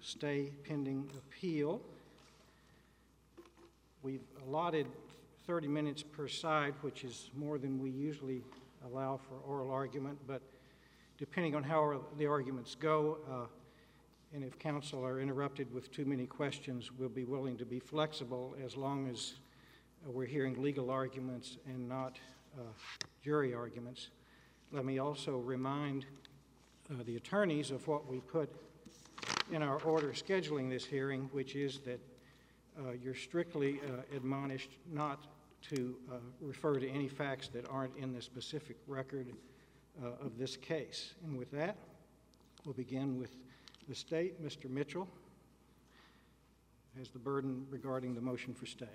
stay pending appeal. We've allotted 30 minutes per side, which is more than we usually allow for oral argument, but depending on how the arguments go, and if counsel are interrupted with too many questions, we'll be willing to be flexible as long as we're hearing legal arguments and not jury arguments. Let me also remind the attorneys of what we put in our order scheduling this hearing, which is that you're strictly admonished not to refer to any facts that aren't in the specific record of this case. And with that, we'll begin with the state. Mr. Mitchell has the burden regarding the motion for stay.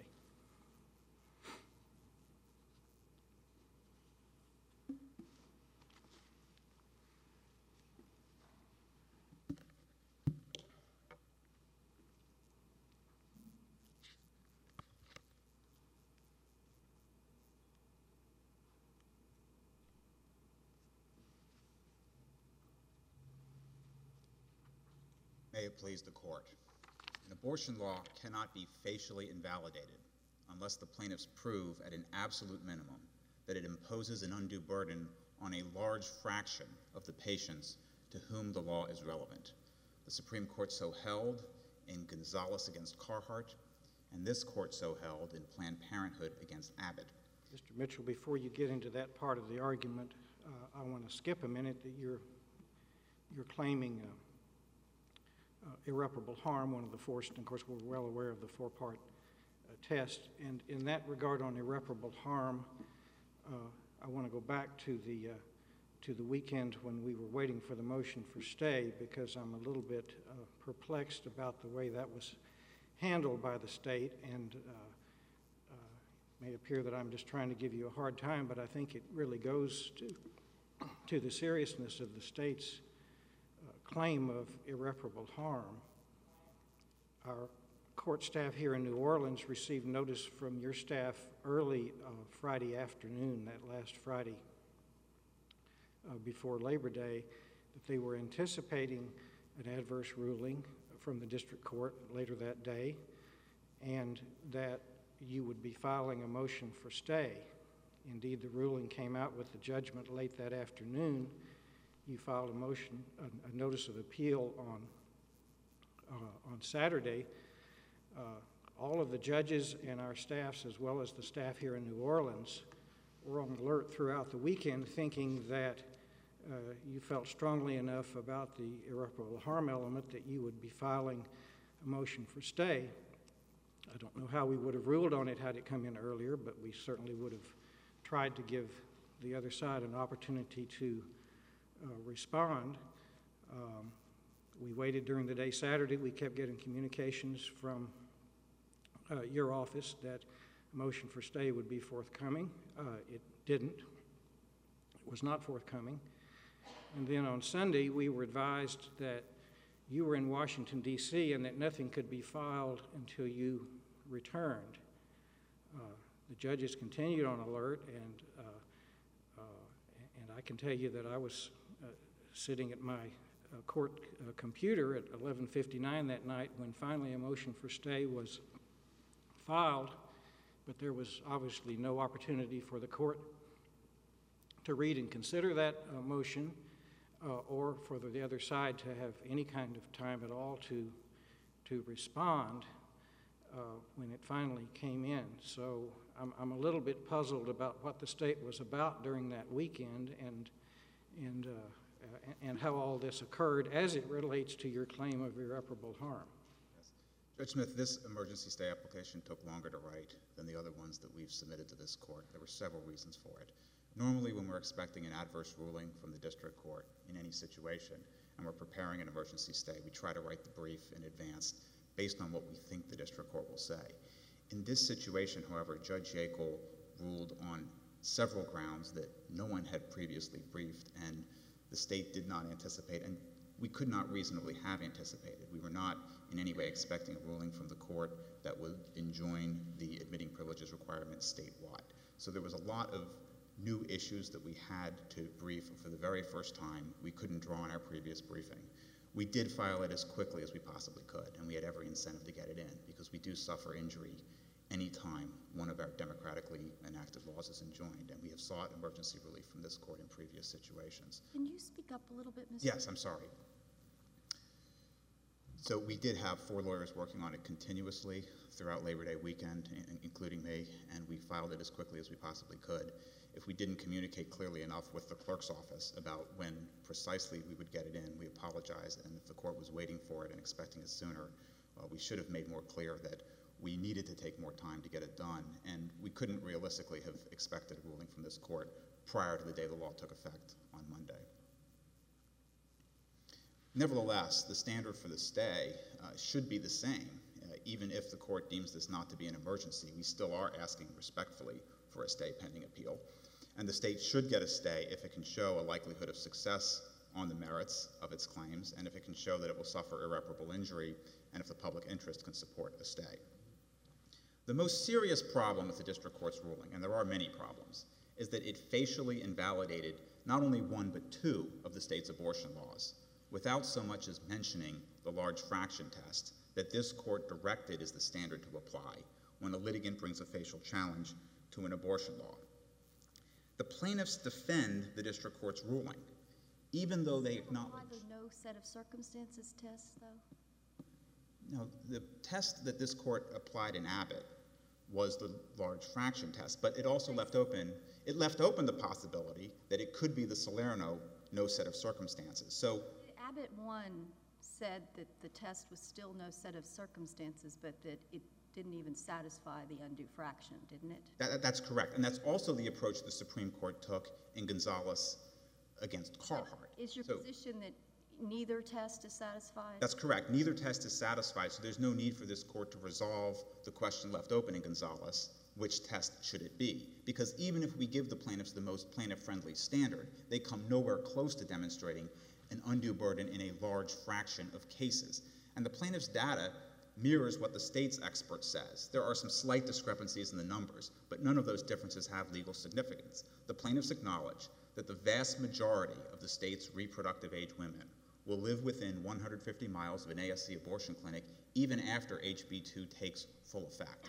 May it please the court. An abortion law cannot be facially invalidated unless the plaintiffs prove at an absolute minimum that it imposes an undue burden on a large fraction of the patients to whom the law is relevant. The Supreme Court so held in Gonzalez against Carhart, and this court so held in Planned Parenthood against Abbott. Mr. Mitchell, before you get into that part of the argument, I want to skip a minute that you're claiming irreparable harm, one of the forced, and of course we're well aware of the four-part test. And in that regard on irreparable harm, I want to go back to the weekend when we were waiting for the motion for stay, because I'm a little bit perplexed about the way that was handled by the state, and it may appear that I'm just trying to give you a hard time, but I think it really goes to the seriousness of the state's claim of irreparable harm. Our court staff here in New Orleans received notice from your staff early Friday afternoon, that last Friday before Labor Day, that they were anticipating an adverse ruling from the district court later that day, and that you would be filing a motion for stay. Indeed, the ruling came out with the judgment late that afternoon. You filed a notice of appeal on Saturday. All of the judges and our staffs, as well as the staff here in New Orleans, were on alert throughout the weekend, thinking that you felt strongly enough about the irreparable harm element that you would be filing a motion for stay. I don't know how we would have ruled on it had it come in earlier, but we certainly would have tried to give the other side an opportunity to respond. We waited during the day Saturday. We kept getting communications from your office that a motion for stay would be forthcoming. It didn't. It was not forthcoming. And then on Sunday, we were advised that you were in Washington, D.C., and that nothing could be filed until you returned. The judges continued on alert, and I can tell you that I was sitting at my court computer at 11:59 that night when finally a motion for stay was filed, but there was obviously no opportunity for the court to read and consider that motion or for the other side to have any kind of time at all to respond when it finally came in. So I'm a little bit puzzled about what the state was about during that weekend and how all this occurred as it relates to your claim of irreparable harm. Yes. Judge Smith, this emergency stay application took longer to write than the other ones that we've submitted to this court. There were several reasons for it. Normally, when we're expecting an adverse ruling from the district court in any situation and we're preparing an emergency stay, we try to write the brief in advance based on what we think the district court will say. In this situation, however, Judge Yackel ruled on several grounds that no one had previously briefed, and the state did not anticipate, and we could not reasonably have anticipated. We were not in any way expecting a ruling from the court that would enjoin the admitting privileges requirement statewide. So there was a lot of new issues that we had to brief for the very first time. We couldn't draw on our previous briefing. We did file it as quickly as we possibly could, and we had every incentive to get it in, because we do suffer injury any time one of our democratically enacted laws is enjoined, and we have sought emergency relief from this court in previous situations. Can you speak up a little bit, Mr.? Yes, I'm sorry. So we did have 4 lawyers working on it continuously throughout Labor Day weekend, including me, and we filed it as quickly as we possibly could. If we didn't communicate clearly enough with the clerk's office about when precisely we would get it in, we apologize, and if the court was waiting for it and expecting it sooner, we should have made more clear that we needed to take more time to get it done, and we couldn't realistically have expected a ruling from this court prior to the day the law took effect on Monday. Nevertheless, the standard for the stay should be the same. Even if the court deems this not to be an emergency, we still are asking respectfully for a stay pending appeal. And the state should get a stay if it can show a likelihood of success on the merits of its claims, and if it can show that it will suffer irreparable injury, and if the public interest can support a stay. The most serious problem with the district court's ruling, and there are many problems, is that it facially invalidated not only 1 but 2 of the state's abortion laws, without so much as mentioning the large fraction test that this court directed is the standard to apply when a litigant brings a facial challenge to an abortion law. The plaintiffs defend the district court's ruling, even though they acknowledge— Apply the no set of circumstances test, though? No, the test that this court applied in Abbott was the large fraction test, but it also left open the possibility that it could be the Salerno no set of circumstances. So Abbott 1 said that the test was still no set of circumstances, but that it didn't even satisfy the undue fraction, didn't it? That's correct, and that's also the approach the Supreme Court took in Gonzalez against Carhart. Is your position that neither test is satisfied? That's correct. Neither test is satisfied, so there's no need for this court to resolve the question left open in Gonzalez, which test should it be? Because even if we give the plaintiffs the most plaintiff-friendly standard, they come nowhere close to demonstrating an undue burden in a large fraction of cases. And the plaintiff's data mirrors what the state's expert says. There are some slight discrepancies in the numbers, but none of those differences have legal significance. The plaintiffs acknowledge that the vast majority of the state's reproductive age women will live within 150 miles of an ASC abortion clinic even after HB2 takes full effect.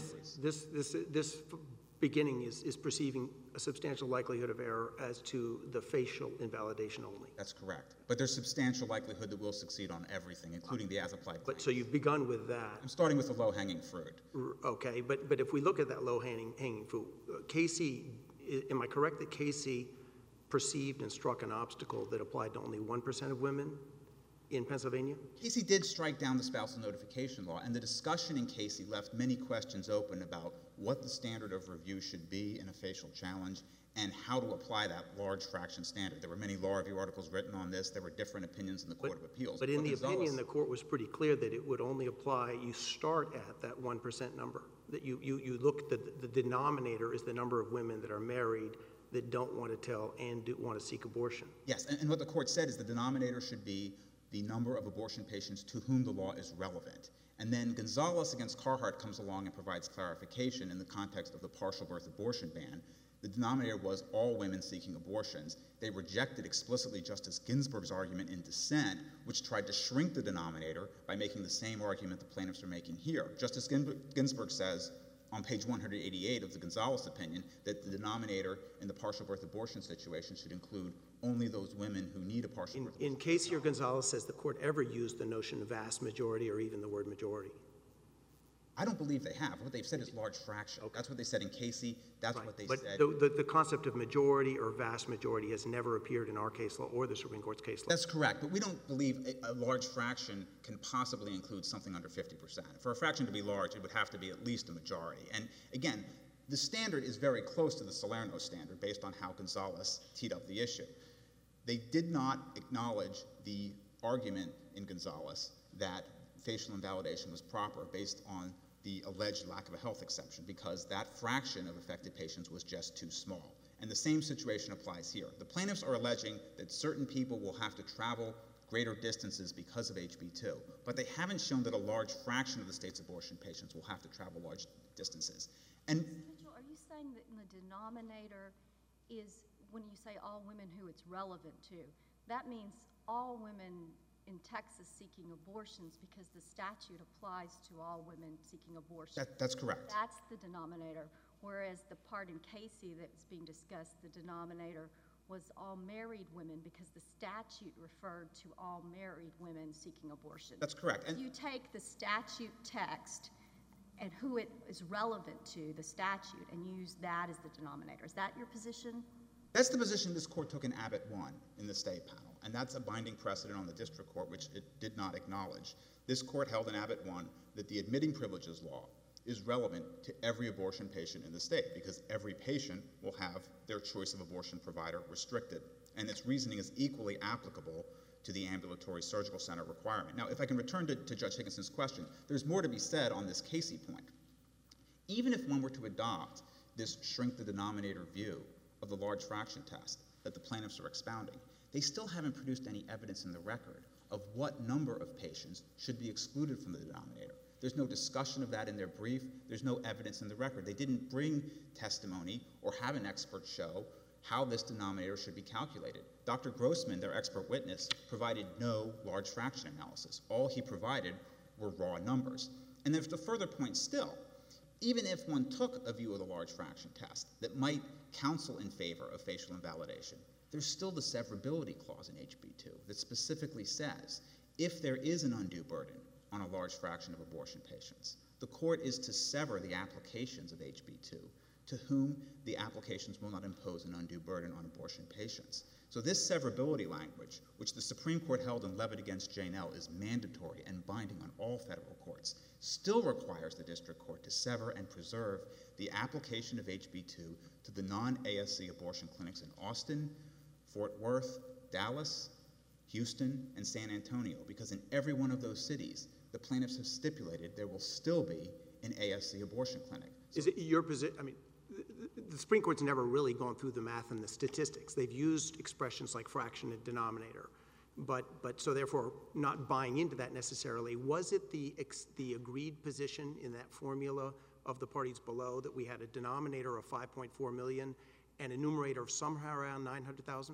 This beginning is perceiving a substantial likelihood of error as to the facial invalidation only. That's correct. But there's substantial likelihood that we'll succeed on everything, including the as-applied claims. So you've begun with that. I'm starting with the low-hanging fruit. Okay, but if we look at that low-hanging fruit, Casey, am I correct that Casey perceived and struck an obstacle that applied to only 1% of women in Pennsylvania? Casey did strike down the spousal notification law, and the discussion in Casey left many questions open about what the standard of review should be in a facial challenge and how to apply that large fraction standard. There were many law review articles written on this. There were different opinions in the Court of Appeals. But in the opinion, the court was pretty clear that it would only apply, you start at that 1% number, that you look, the denominator is the number of women that are married that don't want to tell and do want to seek abortion. Yes, and what the court said is the denominator should be the number of abortion patients to whom the law is relevant. And then Gonzalez against Carhart comes along and provides clarification in the context of the partial birth abortion ban. The denominator was all women seeking abortions. They rejected explicitly Justice Ginsburg's argument in dissent, which tried to shrink the denominator by making the same argument the plaintiffs are making here. Justice Ginsburg says on page 188 of the Gonzalez opinion that the denominator in the partial birth abortion situation should include only those women who need a partial birth abortion. In Casey or Gonzalez, says the court ever used the notion of vast majority or even the word majority? I don't believe they have. What they've said is large fraction. Okay. That's what they said in Casey. That's right. What they but said. The concept of majority or vast majority has never appeared in our case law or the Supreme Court's case law. That's correct, but we don't believe a large fraction can possibly include something under 50%. For a fraction to be large, it would have to be at least a majority. And again, the standard is very close to the Salerno standard based on how Gonzalez teed up the issue. They did not acknowledge the argument in Gonzalez that facial invalidation was proper based on the alleged lack of a health exception because that fraction of affected patients was just too small. And the same situation applies here. The plaintiffs are alleging that certain people will have to travel greater distances because of HB2, but they haven't shown that a large fraction of the state's abortion patients will have to travel large distances. And Mitchell, are you saying that in the denominator is, when you say all women who it's relevant to, that means all women in Texas seeking abortions because the statute applies to all women seeking abortion. That's correct. That's the denominator, whereas the part in Casey that was being discussed, the denominator was all married women because the statute referred to all married women seeking abortion. That's correct. And You take the statute text and who it is relevant to, the statute, and use that as the denominator. Is that your position? that's the position this court took in Abbott 1 in the state panel, and that's a binding precedent on the district court, which it did not acknowledge. This court held in Abbott 1 that the admitting privileges law is relevant to every abortion patient in the state because every patient will have their choice of abortion provider restricted, and its reasoning is equally applicable to the ambulatory surgical center requirement. Now, if I can return to Judge Higginson's question, there's more to be said on this Casey point. Even if one were to adopt this shrink the denominator view of the large fraction test that the plaintiffs are expounding, they still haven't produced any evidence in the record of what number of patients should be excluded from the denominator. There's no discussion of that in their brief. There's no evidence in the record. They didn't bring testimony or have an expert show how this denominator should be calculated. Dr. Grossman, their expert witness, provided no large fraction analysis. All he provided were raw numbers. And there's the further point still. Even if one took a view of the large fraction test that might counsel in favor of facial invalidation, there's still the severability clause in HB2 that specifically says if there is an undue burden on a large fraction of abortion patients, the court is to sever the applications of HB2 to whom the applications will not impose an undue burden on abortion patients. So this severability language, which the Supreme Court held in Levitt against Janelle, is mandatory and binding on all federal courts, still requires the district court to sever and preserve the application of HB2 to the non-ASC abortion clinics in Austin, Fort Worth, Dallas, Houston, and San Antonio, because in every one of those cities, the plaintiffs have stipulated there will still be an ASC abortion clinic. So is it your position? I mean, the Supreme Court's never really gone through the math and the statistics. They've used expressions like fraction and denominator, but so therefore not buying into that necessarily. Was it the agreed position in that formula of the parties below that we had a denominator of 5.4 million and a numerator of somewhere around 900,000?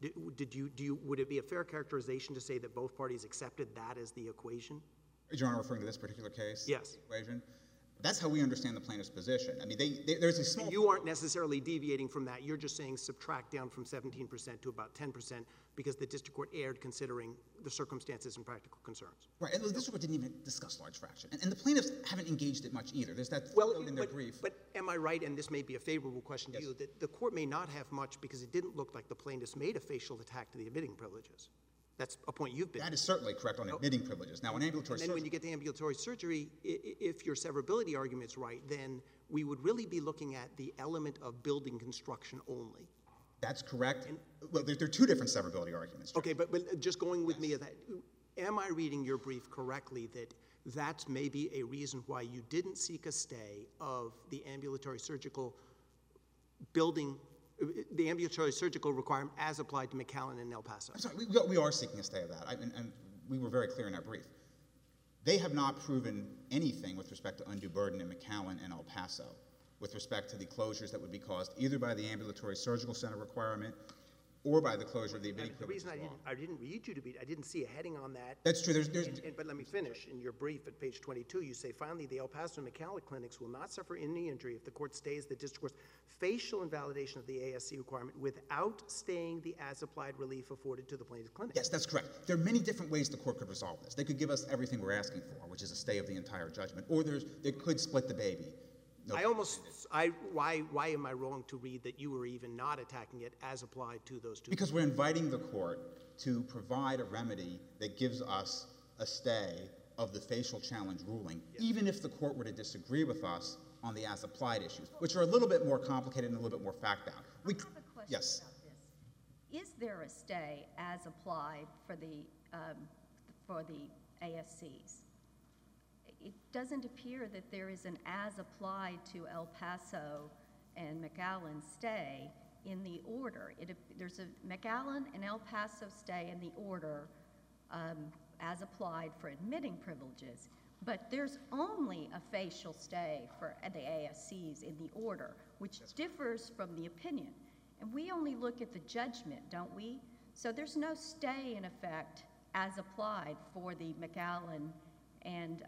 Would it be a fair characterization to say that both parties accepted that as the equation? Is Your Honor referring to this particular case? Yes. Equation? That's how we understand the plaintiff's position. I mean, there's a small... And you aren't necessarily deviating from that. You're just saying subtract down from 17% to about 10% because the district court erred considering the circumstances and practical concerns. Right, and the district court didn't even discuss large fraction. And the plaintiffs haven't engaged it much either. There's that footnote in their brief. But am I right, and this may be a favorable question to Yes. you, that the court may not have much because it didn't look like the plaintiffs made a facial attack to the admitting privileges. That's a point you've been... That is certainly correct on admitting privileges. Now, on ambulatory And then surgery... when you get to ambulatory surgery, if your severability argument's right, then we would really be looking at the element of building construction only. That's correct. Well, there are two different severability arguments. Okay, but just going with me at that, am I reading your brief correctly that that's maybe a reason why you didn't seek a stay of the ambulatory surgical building, the ambulatory surgical requirement as applied to McAllen and El Paso? I'm sorry, we are seeking a stay of that, and we were very clear in our brief. They have not proven anything with respect to undue burden in McAllen and El Paso with respect to the closures that would be caused either by the ambulatory surgical center requirement or by the closure of the admitting The privileges reason law. I didn't read you to be, I didn't see a heading on that. That's true. But let me finish. In your brief at page 22, you say, finally, the El Paso and McAllen clinics will not suffer any injury if the court stays the district court's facial invalidation of the ASC requirement without staying the as-applied relief afforded to the plaintiff's clinic. Yes, that's correct. There are many different ways the court could resolve this. They could give us everything we're asking for, which is a stay of the entire judgment, or they could split the baby. No, Why am I wrong to read that you were even not attacking it as applied to those two? because we're inviting the court to provide a remedy that gives us a stay of the facial challenge ruling, even if the court were to disagree with us on the as-applied issues, which are a little bit more complicated and a little bit more fact-bound. I have a question Yes. about this. Is there a stay as applied for the ASCs? It doesn't appear that there is an as applied to El Paso and McAllen stay in the order. There's a McAllen and El Paso stay in the order as applied for admitting privileges, but there's only a facial stay for the ASCs in the order, which differs from the opinion. And we only look at the judgment, don't we? So there's no stay in effect as applied for the McAllen and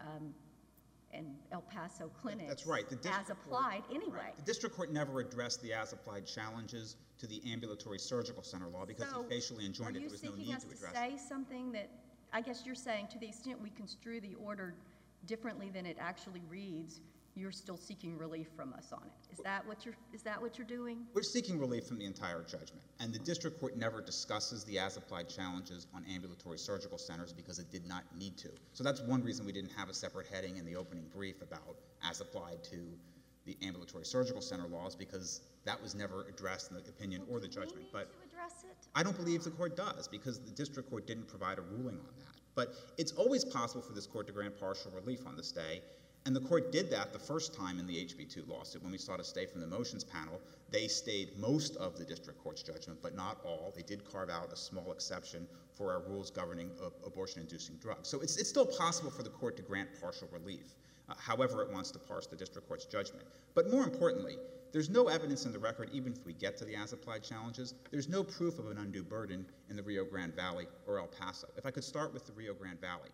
El Paso clinics. That's right. As applied anyway. Right. The district court never addressed the as-applied challenges to the ambulatory surgical center law because So, he facially enjoined it. There was no need to address Are you it. seeking us to say something that, I guess you're saying, to the extent we construe the order differently than it actually reads, you're still seeking relief from us on it? Is that what you're doing? We're seeking relief from the entire judgment, and the district court never discusses the as-applied challenges on ambulatory surgical centers because it did not need to. So that's one reason we didn't have a separate heading in the opening brief about as applied to the ambulatory surgical center laws, because that was never addressed in the opinion or the judgment. Do we need to address it? I don't believe the court does, because the district court didn't provide a ruling on that. But it's always possible for this court to grant partial relief on the stay, and the court did that the first time in the HB2 lawsuit. When we sought a stay from the motions panel, they stayed most of the district court's judgment, but not all. They did carve out a small exception for our rules governing abortion-inducing drugs. So it's still possible for the court to grant partial relief, however it wants to parse the district court's judgment. But more importantly, there's no evidence in the record, even if we get to the as-applied challenges, there's no proof of an undue burden in the Rio Grande Valley or El Paso. If I could start with the Rio Grande Valley.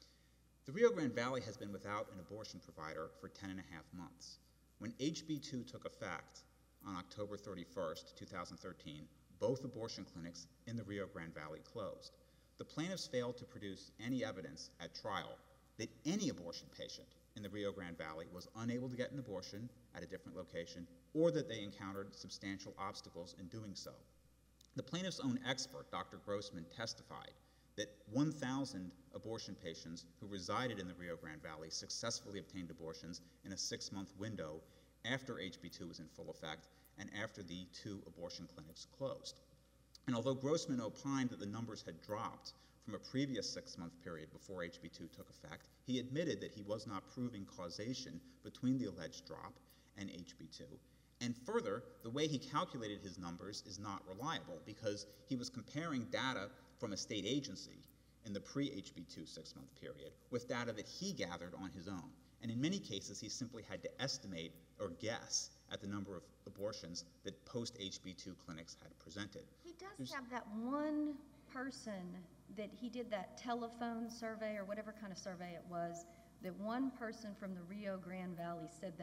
The Rio Grande Valley has been without an abortion provider for 10 and a half months. When HB2 took effect on October 31st, 2013, both abortion clinics in the Rio Grande Valley closed. The plaintiffs failed to produce any evidence at trial that any abortion patient in the Rio Grande Valley was unable to get an abortion at a different location, or that they encountered substantial obstacles in doing so. The plaintiff's own expert, Dr. Grossman, testified that 1,000 abortion patients who resided in the Rio Grande Valley successfully obtained abortions in a 6-month window after HB2 was in full effect and after the 2 abortion clinics closed. And although Grossman opined that the numbers had dropped from a previous 6-month period before HB2 took effect, he admitted that he was not proving causation between the alleged drop and HB2. And further, the way he calculated his numbers is not reliable because he was comparing data from a state agency in the pre-HB2 6-month period with data that he gathered on his own. And in many cases, he simply had to estimate or guess at the number of abortions that post-HB2 clinics had presented. He does have that one person that he did that telephone survey or whatever kind of survey it was, that one person from the Rio Grande Valley said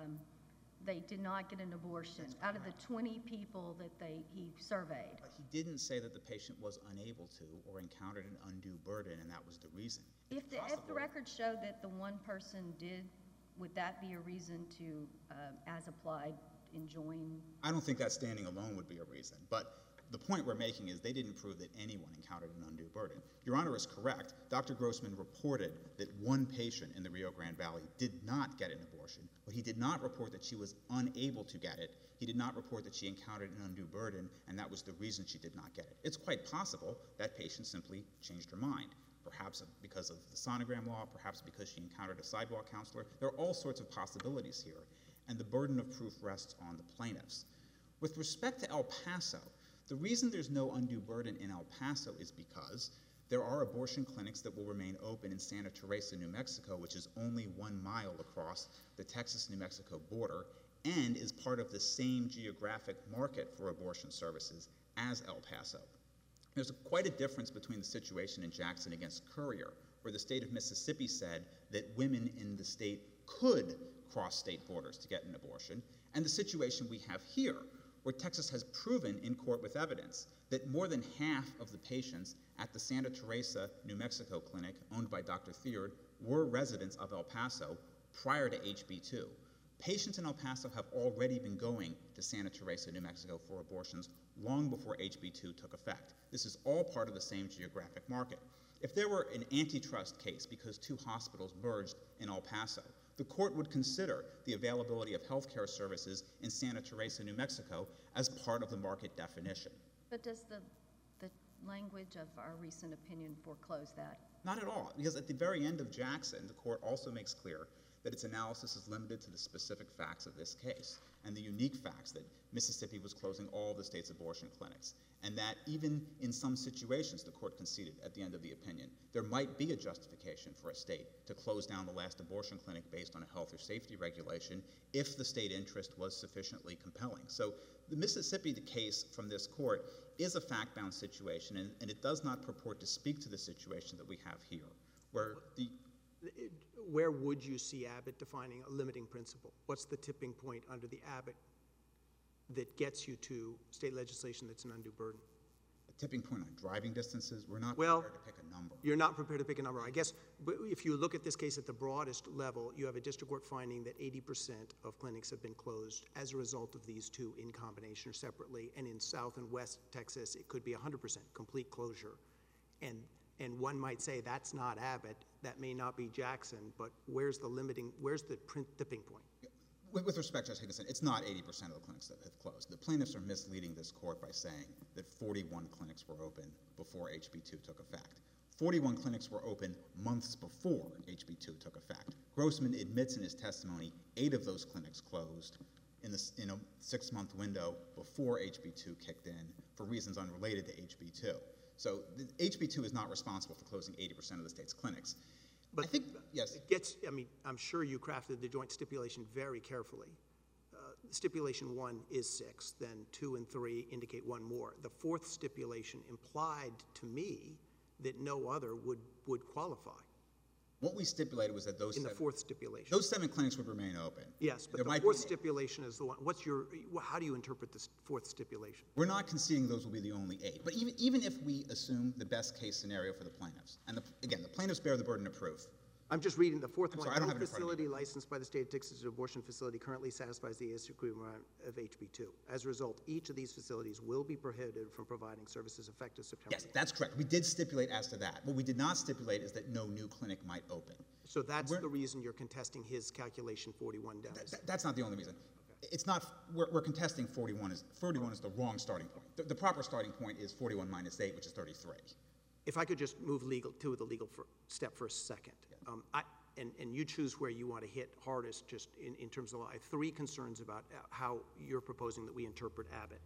they did not get an abortion out of the 20 people that he surveyed. But he didn't say that the patient was unable to or encountered an undue burden, and that was the reason. If the record showed that the one person did, would that be a reason to, as applied, enjoin? I don't think that standing alone would be a reason, but the point we're making is they didn't prove that anyone encountered an undue burden. Your Honor is correct. Dr. Grossman reported that one patient in the Rio Grande Valley did not get an abortion, but he did not report that she was unable to get it. He did not report that she encountered an undue burden, and that was the reason she did not get it. It's quite possible that patient simply changed her mind, perhaps because of the sonogram law, perhaps because she encountered a sidewalk counselor. There are all sorts of possibilities here, and the burden of proof rests on the plaintiffs. With respect to El Paso, the reason there's no undue burden in El Paso is because there are abortion clinics that will remain open in Santa Teresa, New Mexico, which is only 1 mile across the Texas-New Mexico border and is part of the same geographic market for abortion services as El Paso. There's quite a difference between the situation in Jackson against Currier, where the state of Mississippi said that women in the state could cross state borders to get an abortion, and the situation we have here, where Texas has proven in court with evidence that more than half of the patients at the Santa Teresa, New Mexico clinic owned by Dr. Theard were residents of El Paso prior to HB2. Patients in El Paso have already been going to Santa Teresa, New Mexico for abortions long before HB2 took effect. This is all part of the same geographic market. If there were an antitrust case because 2 hospitals merged in El Paso, the court would consider the availability of health care services in Santa Teresa, New Mexico as part of the market definition. But does the language of our recent opinion foreclose that? Not at all, because at the very end of Jackson, the court also makes clear that its analysis is limited to the specific facts of this case. and the unique facts that Mississippi was closing all the state's abortion clinics, and that even in some situations, the court conceded at the end of the opinion, there might be a justification for a state to close down the last abortion clinic based on a health or safety regulation if the state interest was sufficiently compelling. So the Mississippi case from this court is a fact-bound situation, and it does not purport to speak to the situation that we have here, where Where would you see Abbott defining a limiting principle? What's the tipping point under the Abbott that gets you to state legislation that's an undue burden? a tipping point on driving distances, we're not Well, prepared to pick a number. You're not prepared to pick a number. I guess, but if you look at this case at the broadest level, you have a district court finding that 80% of clinics have been closed as a result of these two in combination or separately, and in South and West Texas, it could be 100% complete closure. And one might say that's not Abbott, that may not be Jackson, but where's the tipping point? With respect, Judge Higginson, it's not 80% of the clinics that have closed. The plaintiffs are misleading this court by saying that 41 clinics were open before HB2 took effect. 41 clinics were open months before HB2 took effect. Grossman admits in his testimony 8 of those clinics closed in a 6-month window before HB2 kicked in for reasons unrelated to HB2. So HB2 is not responsible for closing 80% of the state's clinics. But I think, yes. I'm sure you crafted the joint stipulation very carefully. Stipulation 1 is 6, then 2 and 3 indicate one more. The 4th stipulation implied to me that no other would qualify. What we stipulated was that those In the seven, 4th stipulation. those 7 clinics would remain open. Yes, but There the might 4th be- stipulation is the one. How do you interpret this 4th stipulation? We're not conceding those will be the only 8. But even if we assume the best case scenario for the plaintiffs, and again, the plaintiffs bear the burden of proof. I'm just reading the 4th one. sorry, I don't No have it in front of me. facility licensed by the state of Texas as an abortion facility currently satisfies the AS requirement of HB2. As a result, each of these facilities will be prohibited from providing services effective September. Yes, that's correct. We did stipulate as to that. What we did not stipulate is that no new clinic might open. So that's the reason you're contesting his calculation 41 does. That's not the only reason. It's not, we're contesting 41 is the wrong starting point. The proper starting point is 41 minus 8, which is 33. If I could just move to the legal step for a second. And you choose where you want to hit hardest just in terms of, I have 3 concerns about how you're proposing that we interpret Abbott.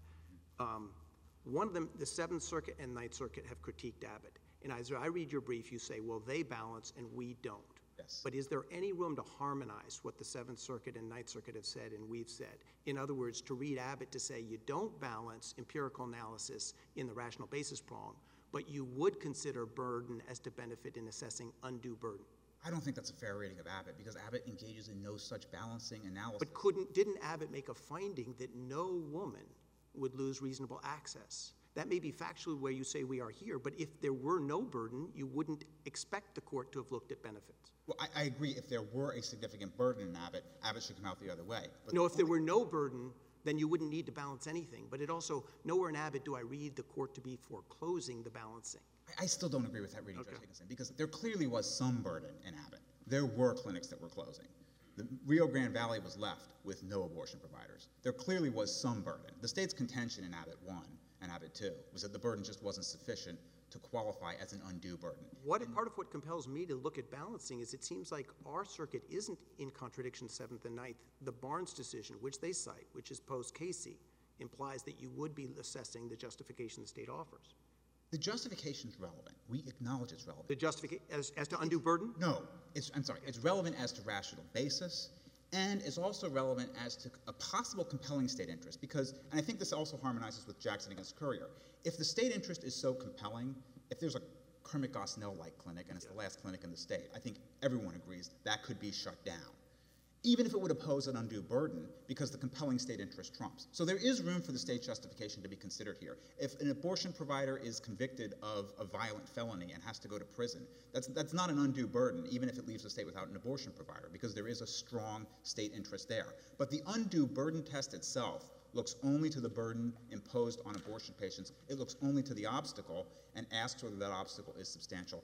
One of them, the 7th Circuit and 9th Circuit have critiqued Abbott. And as I read your brief, you say, well, they balance and we don't. Yes. But is there any room to harmonize what the 7th Circuit and 9th Circuit have said and we've said? In other words, to read Abbott to say you don't balance empirical analysis in the rational basis prong, but you would consider burden as to benefit in assessing undue burden. I don't think that's a fair rating of Abbott because Abbott engages in no such balancing analysis. But didn't Abbott make a finding that no woman would lose reasonable access? That may be factually where you say we are here, but if there were no burden, you wouldn't expect the court to have looked at benefits. Well, I agree. If there were a significant burden in Abbott, Abbott should come out the other way. But No, if there were no burden, then you wouldn't need to balance anything. But it also, nowhere in Abbott do I read the court to be foreclosing the balancing. I still don't agree with that reading, Okay. Judge Higginson, because there clearly was some burden in Abbott. There were clinics that were closing. The Rio Grande Valley was left with no abortion providers. There clearly was some burden. The state's contention in Abbott 1 and Abbott 2 was that the burden just wasn't sufficient to qualify as an undue burden. Part of what compels me to look at balancing is it seems like our circuit isn't in contradiction to 7th and 9th. The Barnes decision, which they cite, which is post-Casey, implies that you would be assessing the justification the state offers. The justification is relevant. We acknowledge it's relevant. The justification, as to undue burden? No, it's relevant as to rational basis, and it's also relevant as to a possible compelling state interest because, and I think this also harmonizes with Jackson against Courier, if the state interest is so compelling, if there's a Kermit Gosnell-like clinic and it's the last clinic in the state, I think everyone agrees that could be shut down, even if it would oppose an undue burden because the compelling state interest trumps. So there is room for the state justification to be considered here. If an abortion provider is convicted of a violent felony and has to go to prison, that's not an undue burden, even if it leaves the state without an abortion provider, because there is a strong state interest there. But the undue burden test itself looks only to the burden imposed on abortion patients. It looks only to the obstacle and asks whether that obstacle is substantial.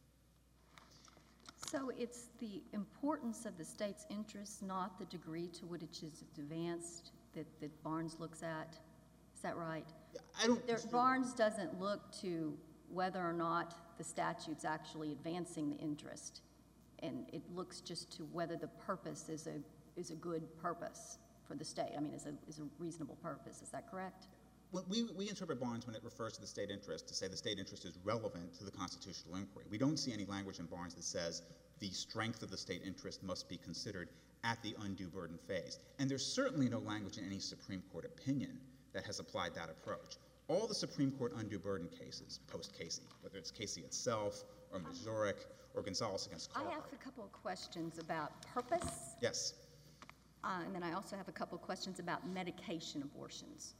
So it's the importance of the state's interest, not the degree to which it's advanced, that Barnes looks at. Is that right? Barnes doesn't look to whether or not the statute's actually advancing the interest, and it looks just to whether the purpose is a good purpose for the stay. I mean, is a reasonable purpose. Is that correct? Well, we interpret Barnes when it refers to the state interest to say the state interest is relevant to the constitutional inquiry. We don't see any language in Barnes that says the strength of the state interest must be considered at the undue burden phase. And there's certainly no language in any Supreme Court opinion that has applied that approach. All the Supreme Court undue burden cases, post-Casey, whether it's Casey itself or Mazurek or Gonzalez against I Carhart. have a couple of questions about purpose, Yes. and then I also have a couple of questions about medication abortions.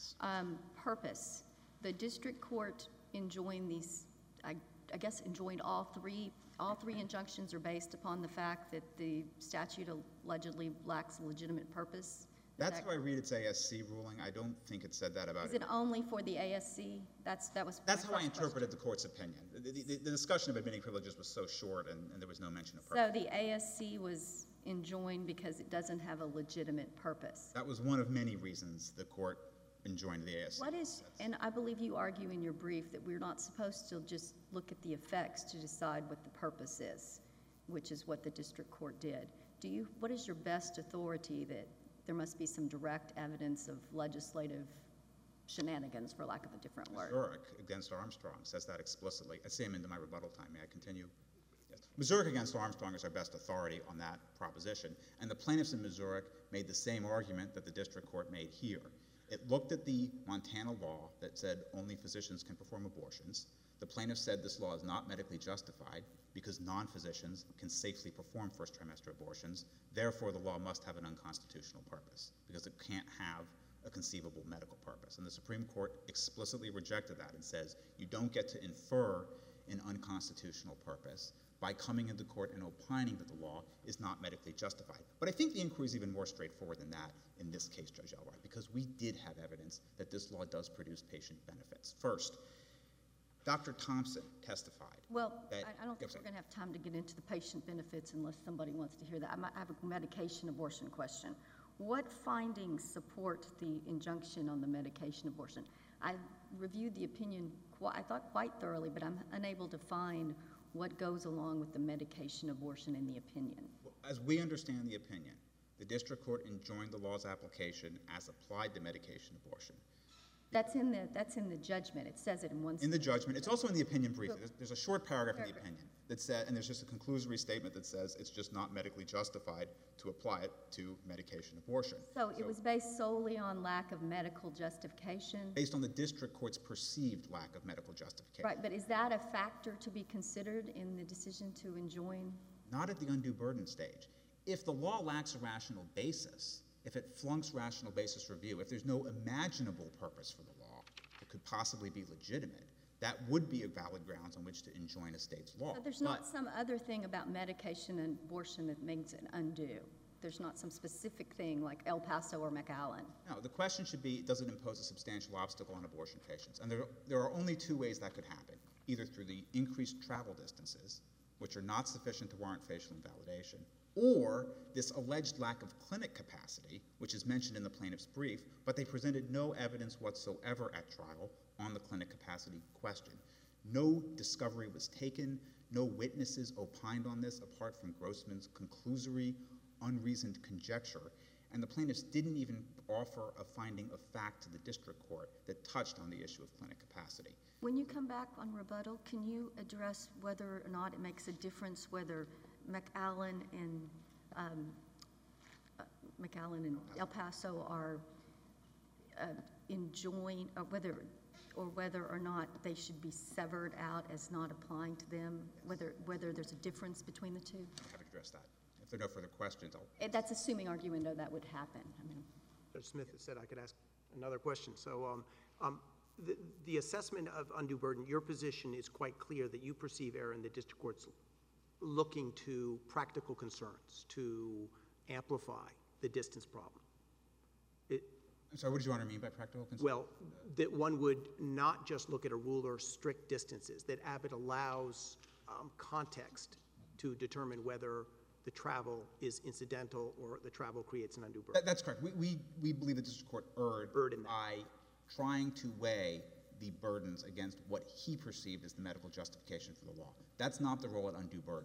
Purpose. The district court enjoined these, I guess enjoined all three injunctions are based upon the fact that the statute allegedly lacks a legitimate purpose. That's how I read its ASC ruling. I don't think it said that about Is it only for the ASC? That was my That's how I first interpreted the court's opinion. The discussion of admitting privileges was so short and there was no mention of question. purpose. So the ASC was enjoined because it doesn't have a legitimate purpose. That was one of many reasons the court enjoined the ASC. What is, and I believe you argue in your brief that we're not supposed to just look at the effects to decide what the purpose is, which is what the district court did. What is your best authority that there must be some direct evidence of legislative shenanigans, for lack of a different word? Mazurek against Armstrong says that explicitly. I say them into my rebuttal time. May I continue? Yes. Mazurek against Armstrong is our best authority on that proposition. And the plaintiffs in Mazurek made the same argument that the district court made here. It looked at the Montana law that said only physicians can perform abortions. The plaintiff said this law is not medically justified because non-physicians can safely perform first trimester abortions. Therefore, the law must have an unconstitutional purpose because it can't have a conceivable medical purpose. And the Supreme Court explicitly rejected that and says you don't get to infer an unconstitutional purpose by coming into court and opining that the law is not medically justified. But I think the inquiry is even more straightforward than that in this case, Judge Elroy, because we did have evidence that this law does produce patient benefits. First, Dr. Thompson testified. Well, that, I don't think we're going to have time to get into the patient benefits unless somebody wants to hear that. I have a medication abortion question. What findings support the injunction on the medication abortion? I reviewed the opinion, I thought quite thoroughly, but I'm unable to find what goes along with the medication abortion in the opinion. As we understand the opinion, the district court enjoined the law's application as applied to medication abortion. That's in the judgment. It says it in one. In the judgment. It's also in the opinion brief. There's a short paragraph in the opinion that said, and there's just a conclusory statement that says it's just not medically justified to apply it to medication abortion. So it was based solely on lack of medical justification? Based on the district court's perceived lack of medical justification. Right, but is that a factor to be considered in the decision to enjoin? Not at the undue burden stage. If the law lacks a rational basis, if it flunks rational basis review, if there's no imaginable purpose for the law that could possibly be legitimate, that would be a valid grounds on which to enjoin a state's law. So there's not some other thing about medication and abortion that makes it undue? There's not some specific thing like El Paso or McAllen? No, the question should be, does it impose a substantial obstacle on abortion patients? And there are only two ways that could happen, either through the increased travel distances, which are not sufficient to warrant facial invalidation, or this alleged lack of clinic capacity, which is mentioned in the plaintiff's brief, but they presented no evidence whatsoever at trial on the clinic capacity question. No discovery was taken, no witnesses opined on this apart from Grossman's conclusory, unreasoned conjecture, and the plaintiffs didn't even offer a finding of fact to the district court that touched on the issue of clinic capacity. When you come back on rebuttal, can you address whether or not it makes a difference whether McAllen and El Paso are enjoined, or whether or not they should be severed out as not applying to them, whether there's a difference between the two? I'm happy to address that. If there are no further questions, I'll... That's assuming arguendo that would happen. I mean, Judge Smith has said I could ask another question. So the assessment of undue burden, your position is quite clear that you perceive error in the district court's looking to practical concerns to amplify the distance problem. I'm sorry, what did you want to mean by practical concerns? Well, that one would not just look at a rule or strict distances, that Abbott allows context to determine whether the travel is incidental or the travel creates an undue burden. That's correct. We believe the district court erred by trying to weigh the burdens against what he perceived as the medical justification for the law. That's not the role at undue burden.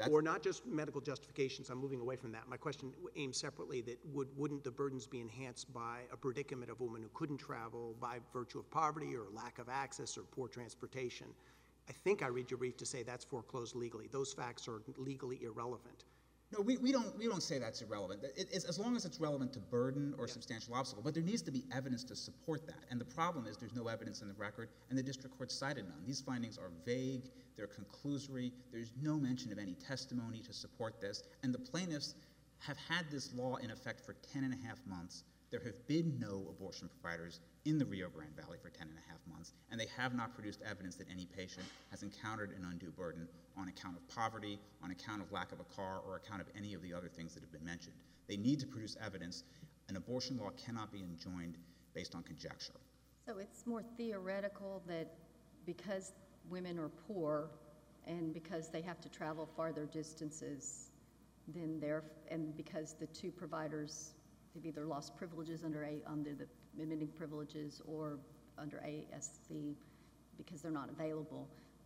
Or not just medical justifications, I'm moving away from that. My question aims separately that wouldn't the burdens be enhanced by a predicament of a woman who couldn't travel by virtue of poverty or lack of access or poor transportation? I think I read your brief to say that's foreclosed legally. Those facts are legally irrelevant. No, we don't say that's irrelevant. It's, as long as it's relevant to burden or substantial obstacle, but there needs to be evidence to support that. And the problem is there's no evidence in the record, and the district court cited none. These findings are vague, they're conclusory, there's no mention of any testimony to support this, and the plaintiffs have had this law in effect for 10 and a half months. There have been no abortion providers in the Rio Grande Valley for 10 and a half months, and they have not produced evidence that any patient has encountered an undue burden on account of poverty, on account of lack of a car, or account of any of the other things that have been mentioned. They need to produce evidence. An abortion law cannot be enjoined based on conjecture. So it's more theoretical that because women are poor and because they have to travel farther distances than and because the two providers have either lost privileges under the admitting privileges or under ASC because they're not available,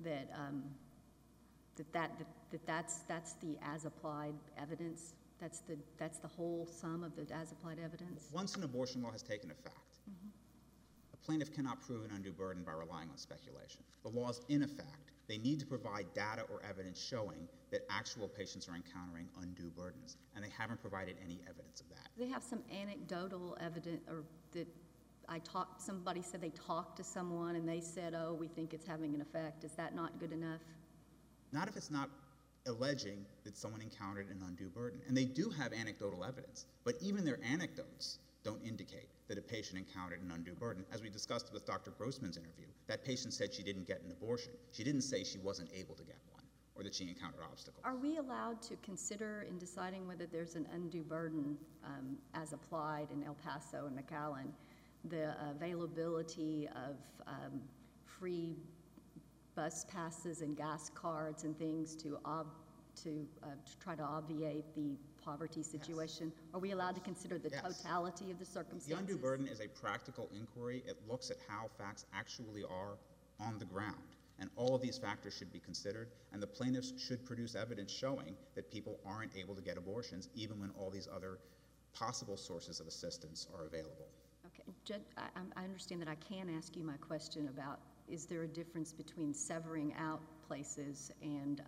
that's the as-applied evidence. That's the whole sum of the as-applied evidence. Once an abortion law has taken effect, a plaintiff cannot prove an undue burden by relying on speculation. The law is in effect. They need to provide data or evidence showing that actual patients are encountering undue burdens, and they haven't provided any evidence of that. They have some anecdotal evidence, or that somebody said they talked to someone and they said, oh, we think it's having an effect. Is that not good enough? Not if it's not alleging that someone encountered an undue burden. And they do have anecdotal evidence, but even their anecdotes don't indicate that a patient encountered an undue burden. As we discussed with Dr. Grossman's interview, that patient said she didn't get an abortion. She didn't say she wasn't able to get one or that she encountered obstacles. Are we allowed to consider in deciding whether there's an undue burden as applied in El Paso and McAllen, the availability of free bus passes and gas cards and things to try to obviate the poverty situation? Yes. Are we allowed to consider the totality of the circumstances? The undue burden is a practical inquiry. It looks at how facts actually are on the ground. And all of these factors should be considered, and the plaintiffs should produce evidence showing that people aren't able to get abortions even when all these other possible sources of assistance are available. Okay, Judge, I understand that I can ask you my question about, is there a difference between severing out places and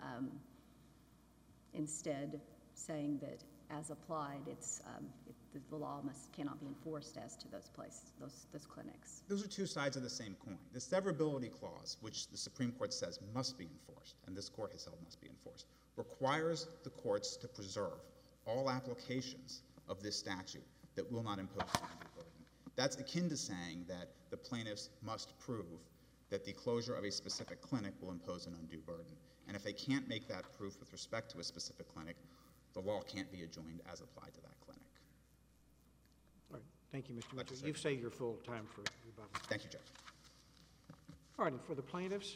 instead saying that as applied, the law cannot be enforced as to those places, those clinics? Those are two sides of the same coin. The severability clause, which the Supreme Court says must be enforced, and this court has held must be enforced, requires the courts to preserve all applications of this statute that will not impose an undue burden. That's akin to saying that the plaintiffs must prove that the closure of a specific clinic will impose an undue burden. And if they can't make that proof with respect to a specific clinic, the law can't be adjoined as applied to that clinic. All right. Thank you, Mr. Mitchell. You've saved your full time for rebuttal. Thank you, Judge. All right, and for the plaintiffs,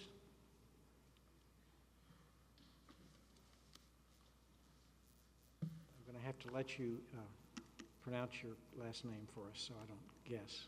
I'm going to have to let you pronounce your last name for us so I don't guess.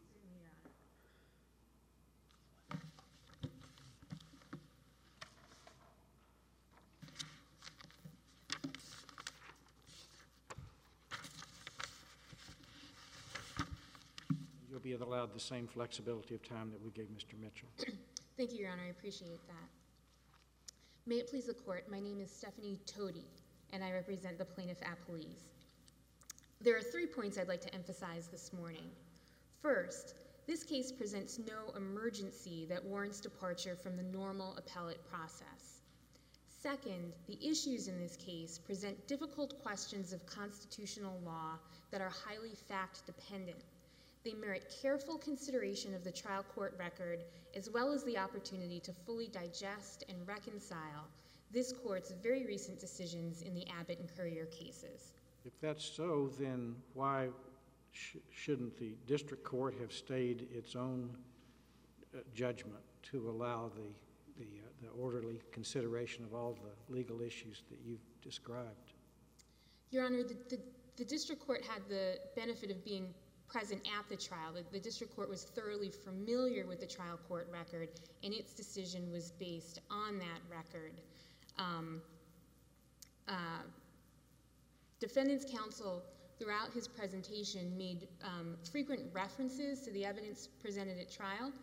You'll be allowed the same flexibility of time that we gave Mr. Mitchell. Thank you, Your Honor. I appreciate that. May it please the Court, my name is Stephanie Tody, and I represent the plaintiff appellees. There are 3 points I'd like to emphasize this morning. First, this case presents no emergency that warrants departure from the normal appellate process. Second, the issues in this case present difficult questions of constitutional law that are highly fact-dependent. They merit careful consideration of the trial court record, as well as the opportunity to fully digest and reconcile this court's very recent decisions in the Abbott and Currier cases. If that's so, then why shouldn't the district court have stayed its own judgment to allow the orderly consideration of all the legal issues that you've described? Your Honor, the district court had the benefit of being present at the trial. The district court was thoroughly familiar with the trial court record, and its decision was based on that record. defendant's counsel throughout his presentation made frequent references to the evidence presented at trial.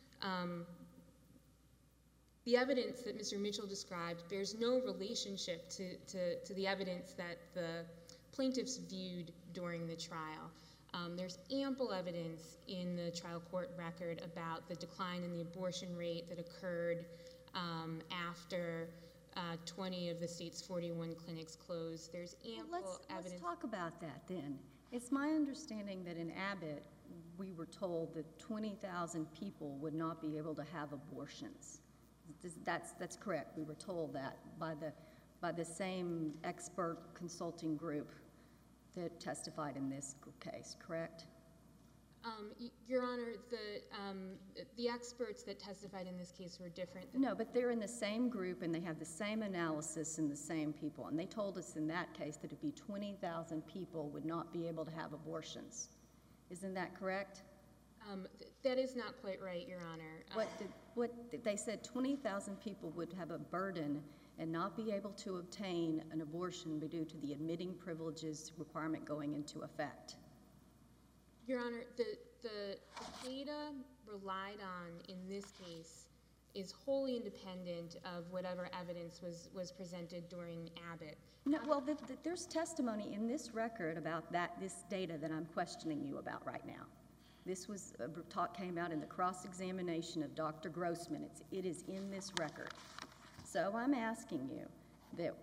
The evidence that Mr. Mitchell described bears no relationship to the evidence that the plaintiffs viewed during the trial. There's ample evidence in the trial court record about the decline in the abortion rate that occurred after 20 of the state's 41 clinics closed. There's ample evidence. Let's talk about that then. It's my understanding that in Abbott, we were told that 20,000 people would not be able to have abortions. That's correct. We were told that by the same expert consulting group that testified in this case, correct? Your Honor, the experts that testified in this case were different. No, but they're in the same group and they have the same analysis and the same people. And they told us in that case that it'd be 20,000 people would not be able to have abortions. Isn't that correct? That is not quite right, Your Honor. They said 20,000 people would have a burden and not be able to obtain an abortion due to the admitting privileges requirement going into effect. Your Honor, the data relied on in this case is wholly independent of whatever evidence was presented during Abbott. No, well, there's testimony in this record about this data that I'm questioning you about right now. This was came out in the cross-examination of Dr. Grossman. It is in this record. So I'm asking you that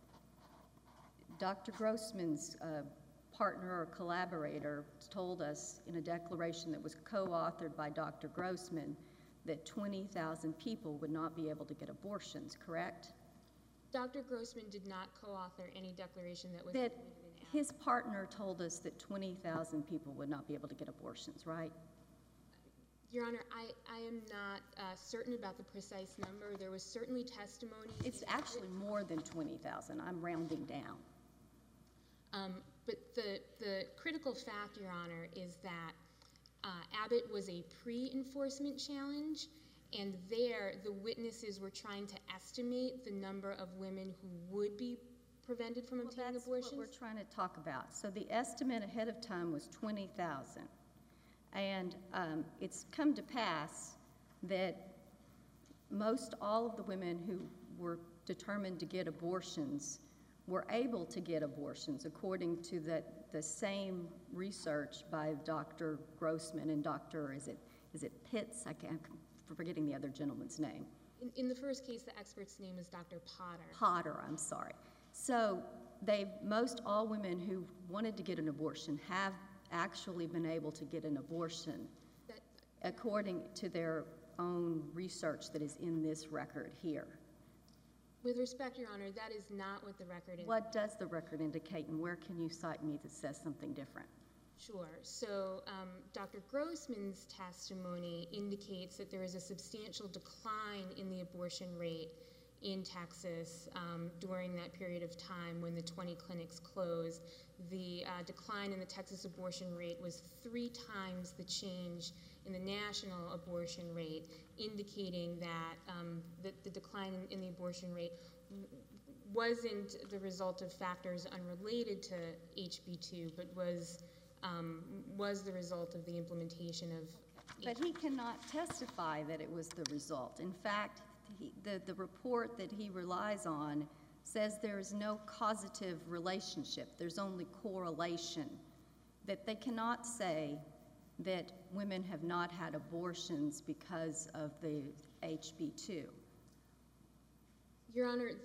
Dr. Grossman's partner or collaborator told us in a declaration that was co-authored by Dr. Grossman that 20,000 people would not be able to get abortions, correct? Dr. Grossman did not co-author any declaration that was submitted in Abbott. His partner told us that 20,000 people would not be able to get abortions, right? Your Honor, I am not certain about the precise number. There was certainly testimony. It's actually more than 20,000. I'm rounding down. But the critical fact, Your Honor, is that Abbott was a pre-enforcement challenge, and there the witnesses were trying to estimate the number of women who would be prevented from obtaining abortions. That's what we're trying to talk about. So the estimate ahead of time was 20,000. And it's come to pass that most all of the women who were determined to get abortions were able to get abortions according to the same research by Dr. Grossman and Dr. is it Pitts? I'm forgetting the other gentleman's name. In the first case, the expert's name is Dr. Potter. Potter, I'm sorry. So most all women who wanted to get an abortion have actually been able to get an abortion according to their own research that is in this record here. With respect, Your Honor, that is not what the record indicates. What does the record indicate, and where can you cite me that says something different? Sure. So Dr. Grossman's testimony indicates that there is a substantial decline in the abortion rate in Texas during that period of time when the 20 clinics closed. The decline in the Texas abortion rate was 3 times the change in the national abortion rate, indicating that the decline in the abortion rate wasn't the result of factors unrelated to HB2, but was the result of the implementation of HB2. But he cannot testify that it was the result. In fact, the report that he relies on says there is no causative relationship. There's only correlation. That they cannot say that women have not had abortions because of the HB2. Your Honor,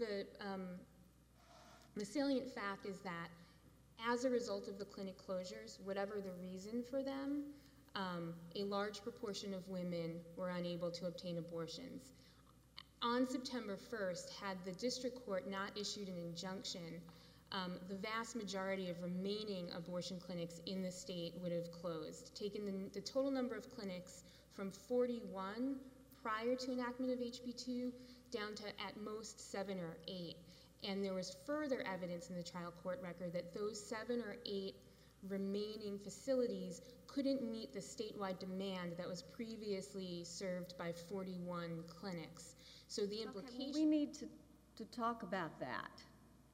the salient fact is that as a result of the clinic closures, whatever the reason for them, a large proportion of women were unable to obtain abortions. On September 1st, had the district court not issued an injunction, the vast majority of remaining abortion clinics in the state would have closed, taking the total number of clinics from 41 prior to enactment of HB2 down to at most 7 or 8. And there was further evidence in the trial court record that those 7 or 8 remaining facilities couldn't meet the statewide demand that was previously served by 41 clinics. So the implication— Okay, well, we need to talk about that.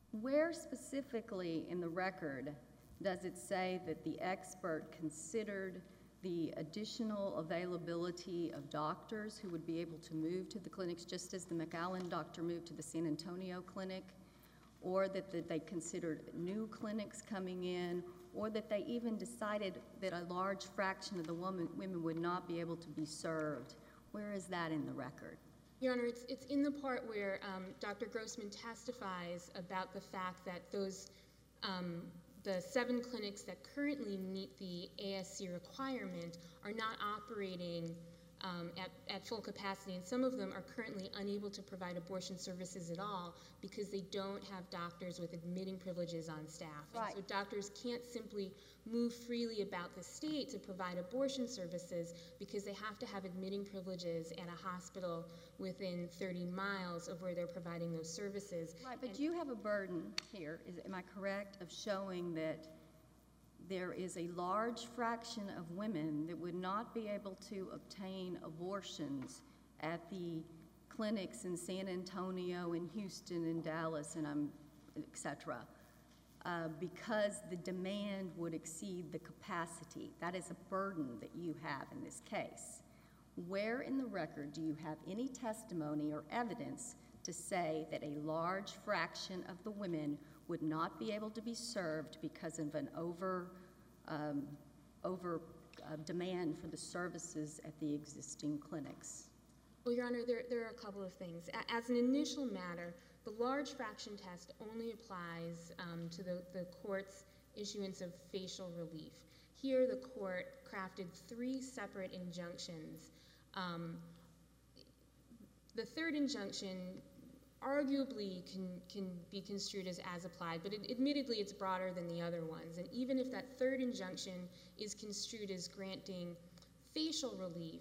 Where specifically in the record does it say that the expert considered the additional availability of doctors who would be able to move to the clinics, just as the McAllen doctor moved to the San Antonio clinic, or that they considered new clinics coming in, or that they even decided that a large fraction of the women would not be able to be served? Where is that in the record? Your Honor, it's in the part where Dr. Grossman testifies about the fact that those the 7 clinics that currently meet the ASC requirement are not operating at full capacity, and some of them are currently unable to provide abortion services at all because they don't have doctors with admitting privileges on staff. Right. And so doctors can't simply move freely about the state to provide abortion services because they have to have admitting privileges at a hospital within 30 miles of where they're providing those services. Right, but you have a burden here, am I correct, of showing that there is a large fraction of women that would not be able to obtain abortions at the clinics in San Antonio, in Houston, in Dallas, and et cetera, because the demand would exceed the capacity. That is a burden that you have in this case. Where in the record do you have any testimony or evidence to say that a large fraction of the women would not be able to be served because of an over demand for the services at the existing clinics? Well, Your Honor, there are a couple of things. As an initial matter, the large fraction test only applies to the court's issuance of facial relief. Here, the court crafted 3 separate injunctions. The third injunction arguably can be construed as applied, but admittedly it's broader than the other ones. And even if that third injunction is construed as granting facial relief,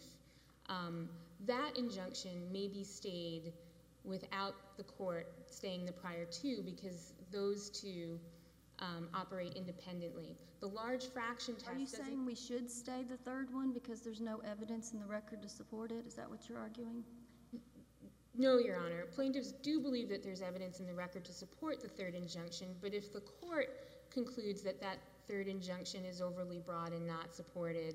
that injunction may be stayed without the court staying the prior 2 because those 2 operate independently. The large fraction test Are you saying we should stay the third one because there's no evidence in the record to support it? Is that what you're arguing? No, Your Honor. Plaintiffs do believe that there's evidence in the record to support the third injunction, but if the court concludes that that third injunction is overly broad and not supported,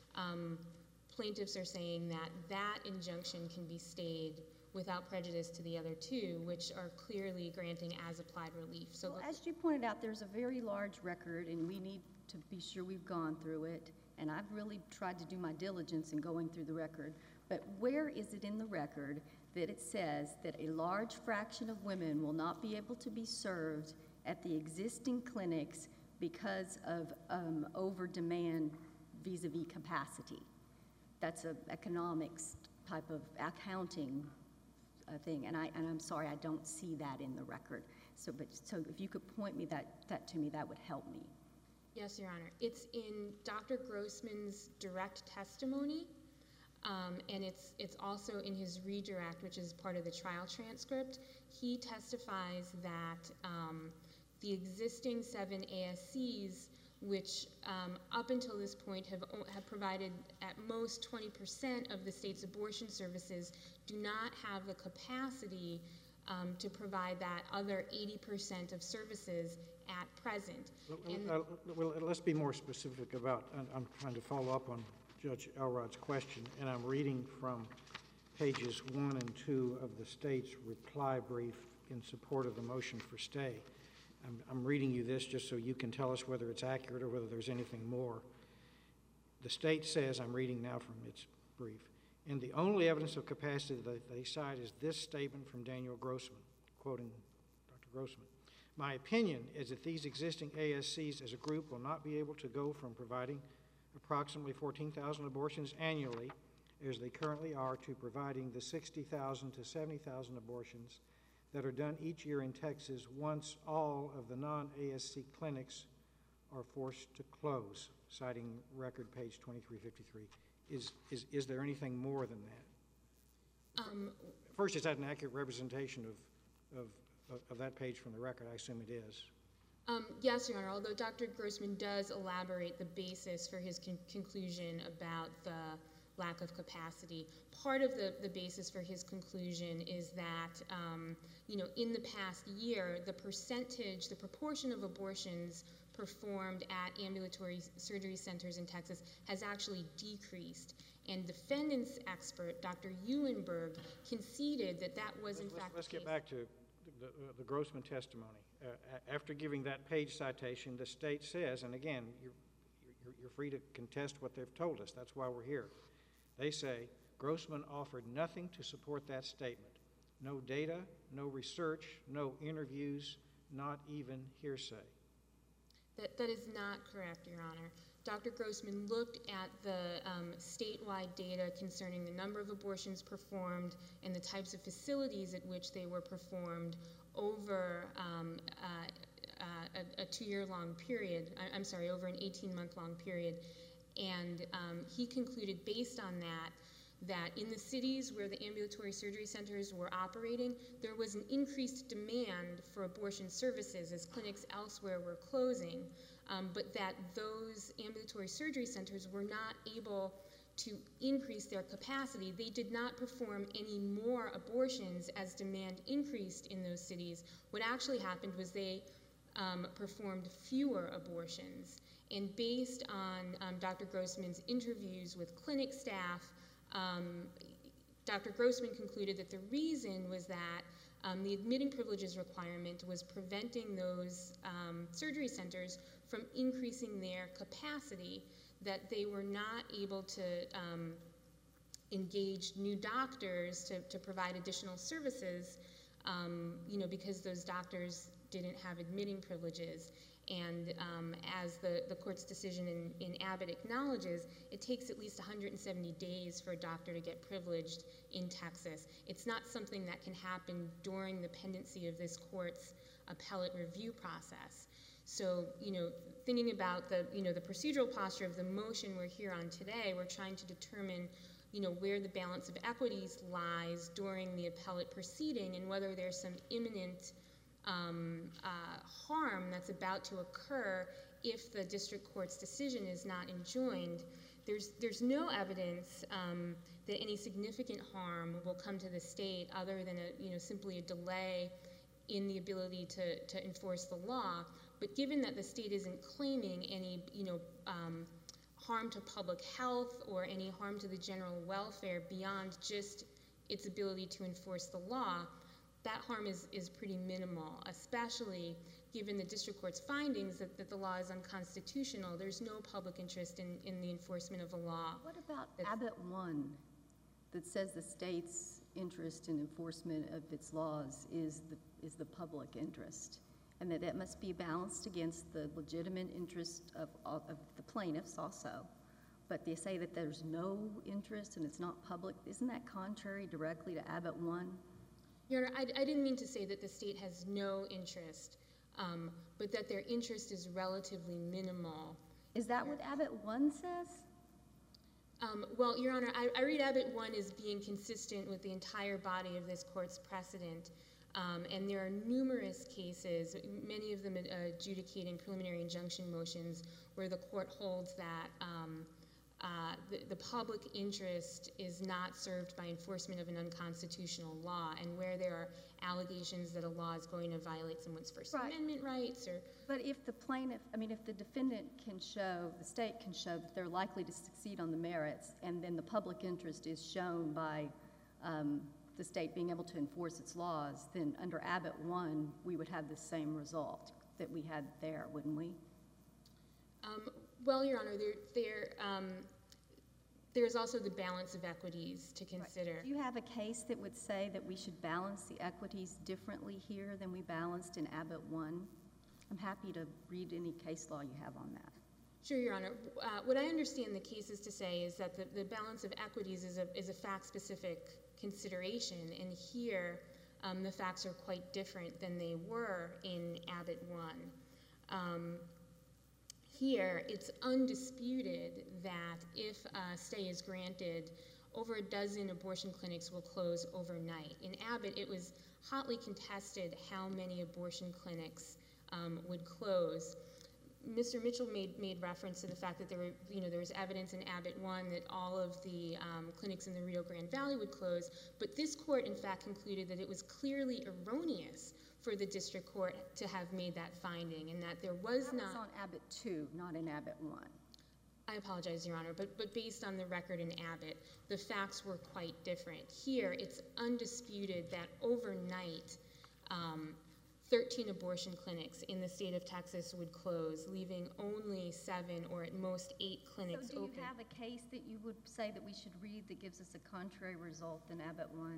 plaintiffs are saying that that injunction can be stayed without prejudice to the other 2, which are clearly granting as-applied relief. So, well, as you pointed out, there's a very large record, and we need to be sure we've gone through it, and I've really tried to do my diligence in going through the record, but where is it in the record that it says that a large fraction of women will not be able to be served at the existing clinics because of over-demand vis-a-vis capacity? That's an economics type of accounting thing, and I'm sorry, I don't see that in the record. So if you could point me that to me, that would help me. yes, Your Honor. It's in Dr. Grossman's direct testimony, and it's also in his redirect, which is part of the trial transcript. He testifies that the existing 7 ASCs, which up until this point have provided at most 20% of the state's abortion services, do not have the capacity to provide that other 80% of services at present. Well, let's be more specific about, I'm trying to follow up on Judge Elrod's question, and I'm reading from pages 1 and 2 of the state's reply brief in support of the motion for stay. I'm reading you this just so you can tell us whether it's accurate or whether there's anything more. The state says, I'm reading now from its brief, and the only evidence of capacity that they cite is this statement from Daniel Grossman, quoting Dr. Grossman. My opinion is that these existing ASCs as a group will not be able to go from providing approximately 14,000 abortions annually, as they currently are, to providing the 60,000 to 70,000 abortions that are done each year in Texas once all of the non-ASC clinics are forced to close, citing record page 2353. Is there anything more than that? First, is that an accurate representation of that page from the record? I assume it is. Yes, Your Honor, although Dr. Grossman does elaborate the basis for his conclusion about lack of capacity. Part of the basis for his conclusion is that, in the past year, the proportion of abortions performed at ambulatory surgery centers in Texas has actually decreased. And defendant's expert, Dr. Eulenberg, conceded that was in fact the Let's case. get back to the Grossman testimony. After giving that page citation, the state says, and again, you're free to contest what they've told us. That's why we're here. They say, Grossman offered nothing to support that statement. No data, no research, no interviews, not even hearsay. That is not correct, Your Honor. Dr. Grossman looked at the statewide data concerning the number of abortions performed and the types of facilities at which they were performed over a 2-year-long period. I'm sorry, over an 18-month-long period. And he concluded based on that in the cities where the ambulatory surgery centers were operating, there was an increased demand for abortion services as clinics elsewhere were closing, but that those ambulatory surgery centers were not able to increase their capacity. They did not perform any more abortions as demand increased in those cities. What actually happened was they performed fewer abortions. And based on Dr. Grossman's interviews with clinic staff, Dr. Grossman concluded that the reason was that the admitting privileges requirement was preventing those surgery centers from increasing their capacity, that they were not able to engage new doctors to provide additional services, because those doctors didn't have admitting privileges. And as the court's decision in Abbott acknowledges, it takes at least 170 days for a doctor to get privileged in Texas. It's not something that can happen during the pendency of this court's appellate review process. So, thinking about the procedural posture of the motion we're here on today, we're trying to determine, where the balance of equities lies during the appellate proceeding and whether there's some imminent harm that's about to occur if the district court's decision is not enjoined. There's no evidence that any significant harm will come to the state other than simply a delay in the ability to enforce the law. But given that the state isn't claiming any harm to public health or any harm to the general welfare beyond just its ability to enforce the law, that harm is pretty minimal, especially given the district court's findings that the law is unconstitutional. There's no public interest in the enforcement of the law. What about Abbott 1 that says the state's interest in enforcement of its laws is the public interest, and that must be balanced against the legitimate interest of the plaintiffs also? But they say that there's no interest and it's not public. Isn't that contrary directly to Abbott 1? Your Honor, I didn't mean to say that the state has no interest, but that their interest is relatively minimal. Is that what Abbott 1 says? Well, Your Honor, I read Abbott 1 as being consistent with the entire body of this court's precedent, and there are numerous cases, many of them adjudicating preliminary injunction motions, where the court holds that the public interest is not served by enforcement of an unconstitutional law, and where there are allegations that a law is going to violate someone's First Amendment rights. But if the defendant can show, the state can show that they're likely to succeed on the merits, and then the public interest is shown by the state being able to enforce its laws, then under Abbott 1, we would have the same result that we had there, wouldn't we? Well, Your Honor, there's also the balance of equities to consider. Do you have a case that would say that we should balance the equities differently here than we balanced in Abbott 1? I'm happy to read any case law you have on that. Sure, Your Honor. What I understand the case is to say is that the balance of equities is a fact-specific consideration, and here the facts are quite different than they were in Abbott 1. Here, it's undisputed that if a stay is granted, over a dozen abortion clinics will close overnight. In Abbott, it was hotly contested how many abortion clinics would close. Mr. Mitchell made reference to the fact that there was evidence in Abbott 1 that all of the clinics in the Rio Grande Valley would close, but this court in fact concluded that it was clearly erroneous for the district court to have made that finding, and that there was not... That was on Abbott 2, not in Abbott 1. I apologize, Your Honor, but based on the record in Abbott, the facts were quite different. Here, it's undisputed that overnight, 13 abortion clinics in the state of Texas would close, leaving only 7 or at most 8 clinics open. So do you have a case that you would say that we should read that gives us a contrary result than Abbott 1?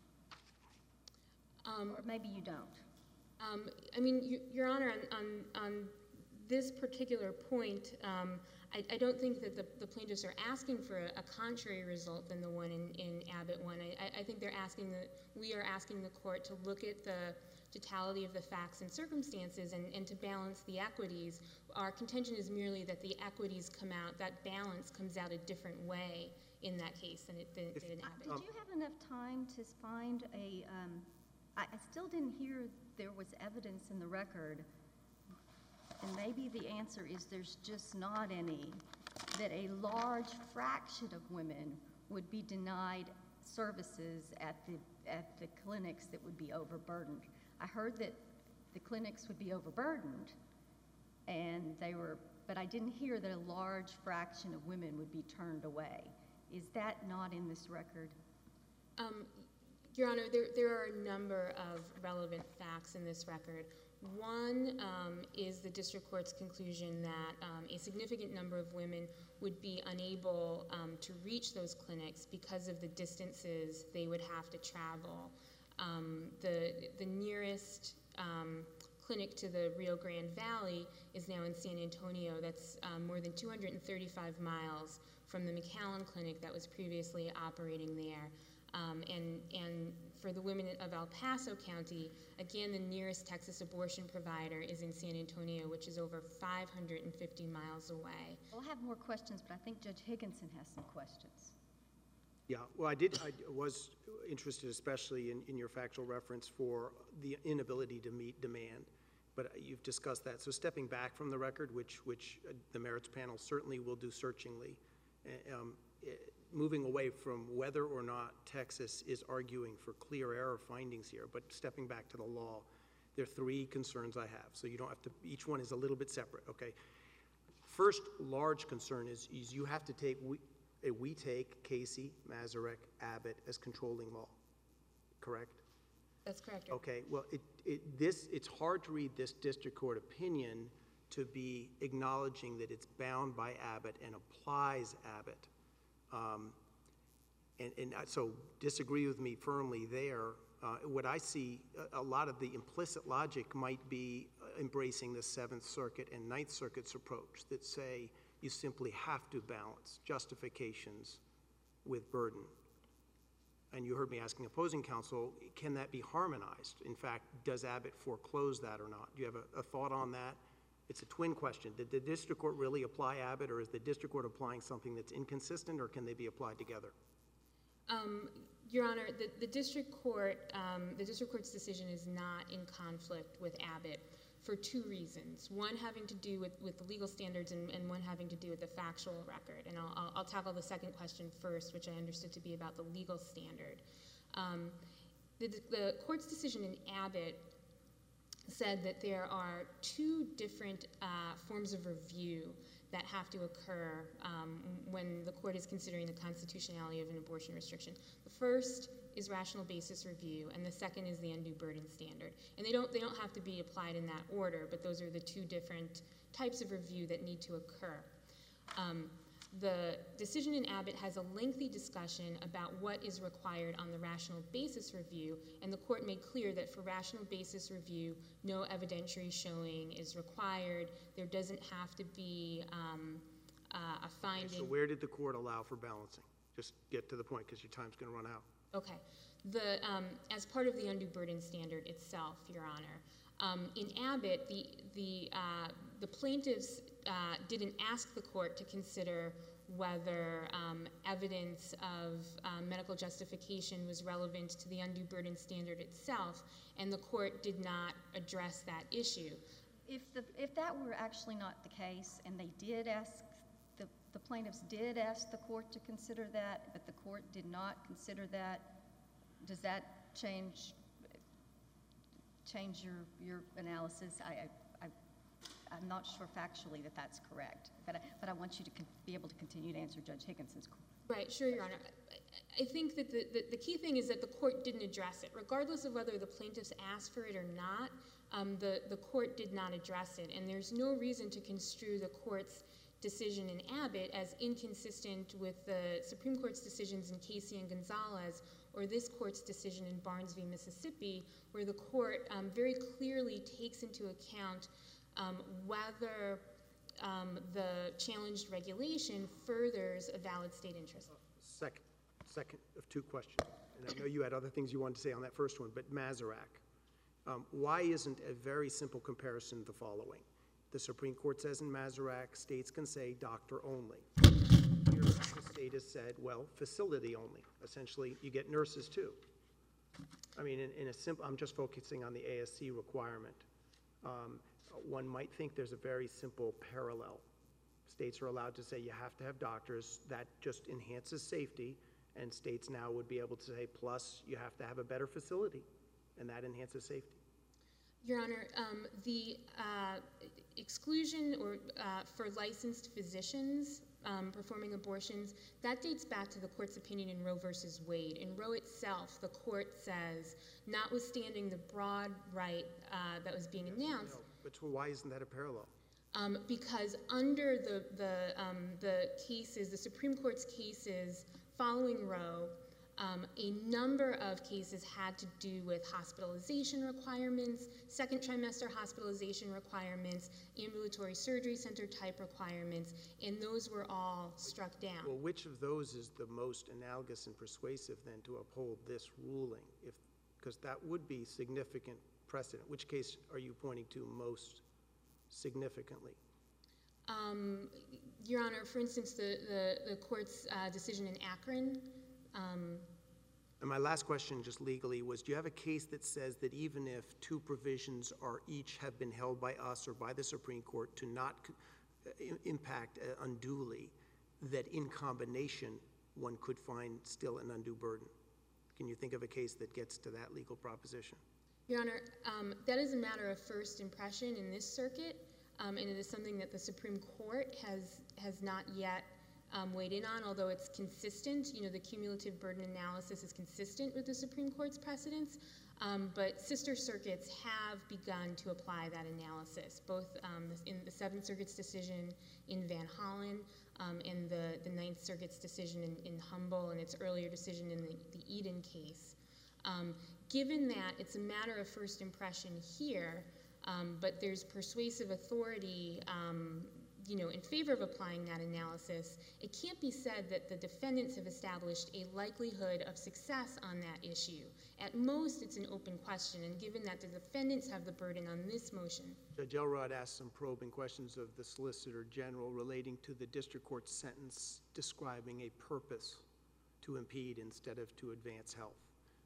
Or maybe you don't. I mean, Your Honor, on this particular point, I don't think that the plaintiffs are asking for a contrary result than the one in Abbott 1. I think we are asking the court to look at the totality of the facts and circumstances and to balance the equities. Our contention is merely that the equities come out, that balance comes out a different way in that case than in Abbott. Did you have enough time to find a... I still didn't hear there was evidence in the record, and maybe the answer is there's just not any, that a large fraction of women would be denied services at the clinics that would be overburdened. I heard that the clinics would be overburdened, and but I didn't hear that a large fraction of women would be turned away. Is that not in this record? Your Honor, there are a number of relevant facts in this record. One is the district court's conclusion that a significant number of women would be unable to reach those clinics because of the distances they would have to travel. The nearest clinic to the Rio Grande Valley is now in San Antonio. That's more than 235 miles from the McAllen Clinic that was previously operating there. And for the women of El Paso County, again, the nearest Texas abortion provider is in San Antonio, which is over 550 miles away. I'll have more questions, but I think Judge Higginson has some questions. Yeah, well, I was interested especially in your factual reference for the inability to meet demand, but you've discussed that. So stepping back from the record, which the merits panel certainly will do searchingly, moving away from whether or not Texas is arguing for clear error findings here, but stepping back to the law, there are 3 concerns I have. So you don't have to, each one is a little bit separate, okay? First large concern is you have to take, we take Casey, Mazurek, Abbott as controlling law, correct? That's correct. Okay, well, it's hard to read this district court opinion to be acknowledging that it's bound by Abbott and applies Abbott. So disagree with me firmly there. What I see, a lot of the implicit logic might be embracing the 7th Circuit and 9th Circuit's approach that say you simply have to balance justifications with burden. And you heard me asking opposing counsel, can that be harmonized? In fact, does Abbott foreclose that or not? Do you have a thought on that? It's a twin question. Did the district court really apply Abbott, or is the district court applying something that's inconsistent, or can they be applied together? Your Honor, the district court's decision is not in conflict with Abbott for 2 reasons. One having to do with the legal standards and one having to do with the factual record. And I'll tackle the second question first, which I understood to be about the legal standard. The court's decision in Abbott said that there are 2 different forms of review that have to occur when the court is considering the constitutionality of an abortion restriction. The first is rational basis review, and the second is the undue burden standard. And they don't have to be applied in that order, but those are the 2 different types of review that need to occur. The decision in Abbott has a lengthy discussion about what is required on the rational basis review, and the court made clear that for rational basis review, no evidentiary showing is required. There doesn't have to be a finding. So where did the court allow for balancing? Just get to the point, because your time's going to run out. Okay. As part of the undue burden standard itself, Your Honor, in Abbott, the plaintiffs didn't ask the court to consider whether evidence of medical justification was relevant to the undue burden standard itself, and the court did not address that issue. If that were actually not the case, and they did ask, the plaintiffs did ask the court to consider that, but the court did not consider that, does that change your analysis? I'm not sure factually that that's correct, but I want you to be able to continue to answer Judge Higginson's question. Right, sure, Your Honor. I think that the key thing is that the court didn't address it. Regardless of whether the plaintiffs asked for it or not, the court did not address it, and there's no reason to construe the court's decision in Abbott as inconsistent with the Supreme Court's decisions in Casey and Gonzalez, or this court's decision in Barnes v. Mississippi, where the court very clearly takes into account whether the challenged regulation furthers a valid state interest. Second of two questions, and I know you had other things you wanted to say on that first one, but Mazarac. Why isn't a very simple comparison the following? The Supreme Court says in Mazarac, states can say doctor only. Here, the state has said, well, facility only. Essentially, you get nurses too. I mean, in a simple, I'm just focusing on the ASC requirement. One might think there's a very simple parallel. States are allowed to say you have to have doctors. That just enhances safety, and states now would be able to say, plus you have to have a better facility, and that enhances safety. Your Honor, the exclusion for licensed physicians performing abortions, that dates back to the court's opinion in Roe v. Wade. In Roe itself, the court says, notwithstanding the broad right that was being announced. No, but why isn't that a parallel? Because under the cases, the Supreme Court's cases following Roe, a number of cases had to do with hospitalization requirements, second trimester hospitalization requirements, ambulatory surgery center type requirements, and those were all struck down. Well, which of those is the most analogous and persuasive then to uphold this ruling? Because that would be significant precedent. Which case are you pointing to most significantly? Your Honor, for instance, the court's decision in Akron. And my last question, just legally, was do you have a case that says that even if two provisions are each have been held by us or by the Supreme Court to not impact unduly, that in combination one could find still an undue burden? Can you think of a case that gets to that legal proposition? Your Honor, that is a matter of first impression in this circuit, and it is something that the Supreme Court has not yet weighed in on, although it's consistent. You know, the cumulative burden analysis is consistent with the Supreme Court's precedents, but sister circuits have begun to apply that analysis, both in the Seventh Circuit's decision in Van Hollen and the Ninth Circuit's decision in Humble and its earlier decision in the Eden case. Given that it's a matter of first impression here, but there's persuasive authority in favor of applying that analysis, it can't be said that the defendants have established a likelihood of success on that issue. At most, it's an open question, and given that the defendants have the burden on this motion. Judge Elrod asked some probing questions of the Solicitor General relating to the district court sentence describing a purpose to impede instead of to advance health.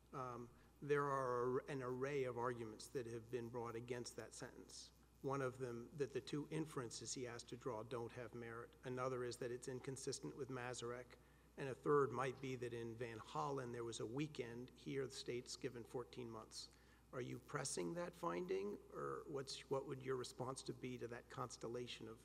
There are an array of arguments that have been brought against that sentence. One of them, that the two inferences he has to draw don't have merit. Another is that it's inconsistent with Mazarek. And a third might be that in Van Hollen there was a weekend. Here the state's given 14 months. Are you pressing that finding, or what would your response to be to that constellation of?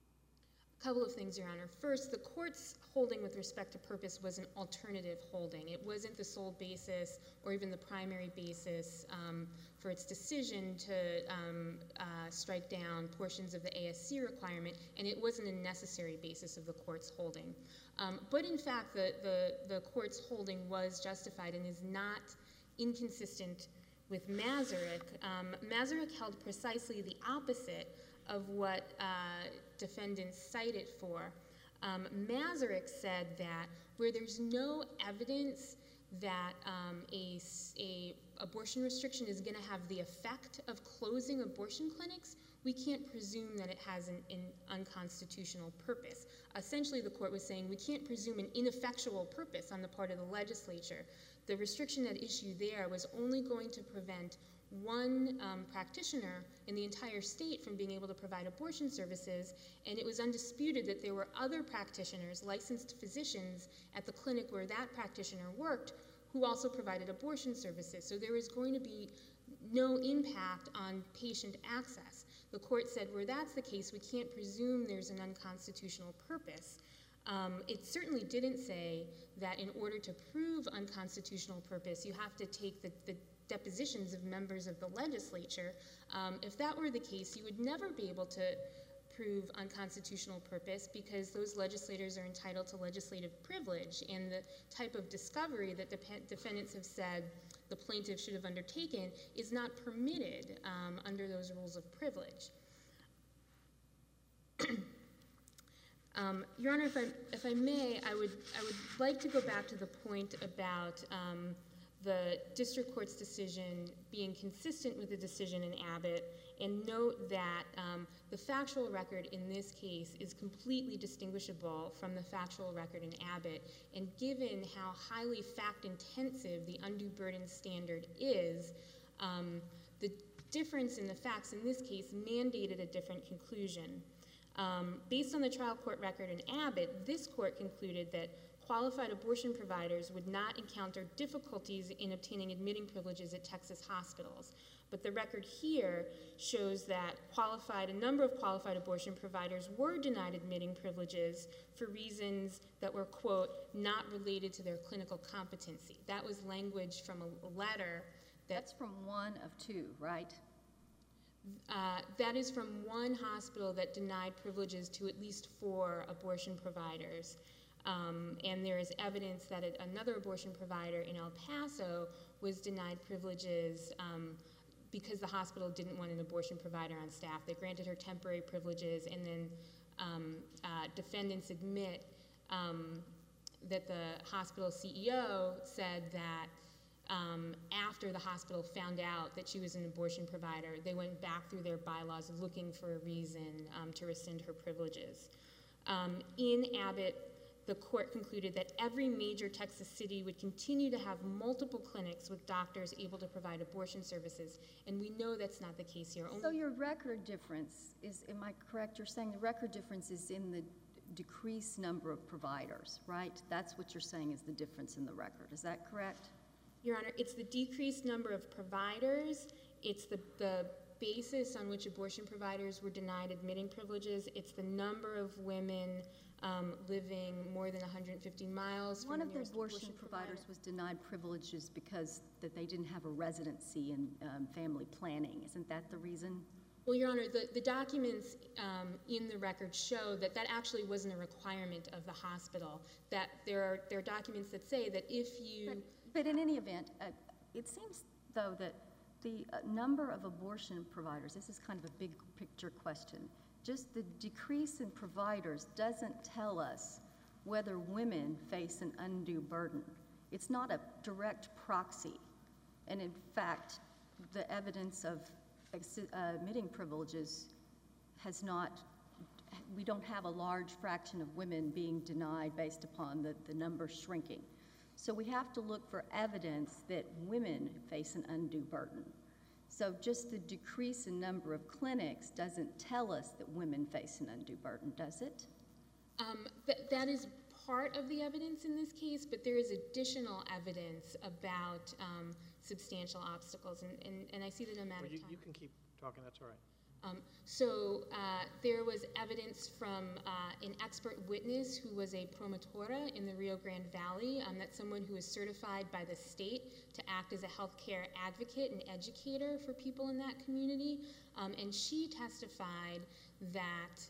A couple of things, Your Honor. First, the court's holding with respect to purpose was an alternative holding. It wasn't the sole basis or even the primary basis for its decision to strike down portions of the ASC requirement, and it wasn't a necessary basis of the court's holding. But in fact, the court's holding was justified and is not inconsistent with Mazarek. Mazarek held precisely the opposite of what defendants cited for. Mazarek said that where there's no evidence that a abortion restriction is going to have the effect of closing abortion clinics, we can't presume that it has an unconstitutional purpose. Essentially, the court was saying we can't presume an ineffectual purpose on the part of the legislature. The restriction at issue there was only going to prevent one practitioner in the entire state from being able to provide abortion services, and it was undisputed that there were other practitioners, licensed physicians, at the clinic where that practitioner worked who also provided abortion services. So there was going to be no impact on patient access. The court said where that's the case, we can't presume there's an unconstitutional purpose. It certainly didn't say that in order to prove unconstitutional purpose, you have to take the depositions of members of the legislature. If that were the case, you would never be able to prove unconstitutional purpose because those legislators are entitled to legislative privilege, and the type of discovery that defendants have said the plaintiff should have undertaken is not permitted under those rules of privilege. Your Honor, if I may, I would like to go back to the point about the district court's decision being consistent with the decision in Abbott, and note that the factual record in this case is completely distinguishable from the factual record in Abbott, and given how highly fact-intensive the undue burden standard is, the difference in the facts in this case mandated a different conclusion. Based on the trial court record in Abbott, this court concluded that qualified abortion providers would not encounter difficulties in obtaining admitting privileges at Texas hospitals. But the record here shows that a number of qualified abortion providers were denied admitting privileges for reasons that were, quote, not related to their clinical competency. That was language from a letter That's from one of two, right? That is from one hospital that denied privileges to at least 4 abortion providers. And there is evidence that another abortion provider in El Paso was denied privileges because the hospital didn't want an abortion provider on staff. They granted her temporary privileges, and then defendants admit that the hospital CEO said that after the hospital found out that she was an abortion provider, they went back through their bylaws looking for a reason to rescind her privileges. In Abbott, the court concluded that every major Texas city would continue to have multiple clinics with doctors able to provide abortion services, and we know that's not the case here. So your record difference is, am I correct? You're saying the record difference is in the decreased number of providers, right? That's what you're saying is the difference in the record. Is that correct? Your Honor, it's the decreased number of providers. It's the basis on which abortion providers were denied admitting privileges. It's the number of women living more than 150 miles from One the of the nearest abortion providers was denied privileges because that they didn't have a residency in family planning. Isn't that the reason? Well, Your Honor, the documents in the record show that that actually wasn't a requirement of the hospital, that there are documents that say that if you... But in any event, it seems, though, that the number of abortion providers, this is kind of a big picture question, just the decrease in providers doesn't tell us whether women face an undue burden. It's not a direct proxy. And in fact, the evidence of admitting privileges has not, we don't have a large fraction of women being denied based upon the number shrinking. So we have to look for evidence that women face an undue burden. So just the decrease in number of clinics doesn't tell us that women face an undue burden, does it? That is part of the evidence in this case, but there is additional evidence about substantial obstacles, and I see that I'm out of time. You can keep talking, that's all right. So there was evidence from an expert witness who was a promotora in the Rio Grande Valley, that's someone who is certified by the state to act as a healthcare advocate and educator for people in that community, and she testified that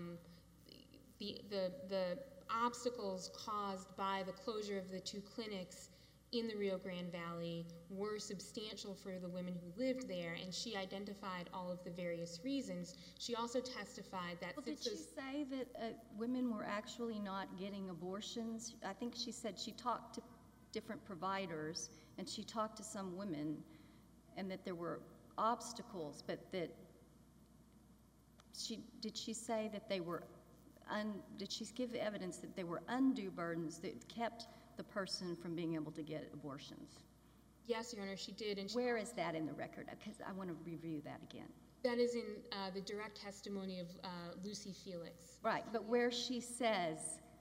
the obstacles caused by the closure of the 2 clinics in the Rio Grande Valley were substantial for the women who lived there, and she identified all of the various reasons. She also testified that... Well, did she say that women were actually not getting abortions? I think she said she talked to different providers, and she talked to some women, and that there were obstacles, but that did she say that they were... did she give evidence that they were undue burdens that kept the person from being able to get abortions? Yes, Your Honor, she did. And Where is that in the record? Because I want to review that again. that is in the direct testimony of Lucy Felix. Right, but where she says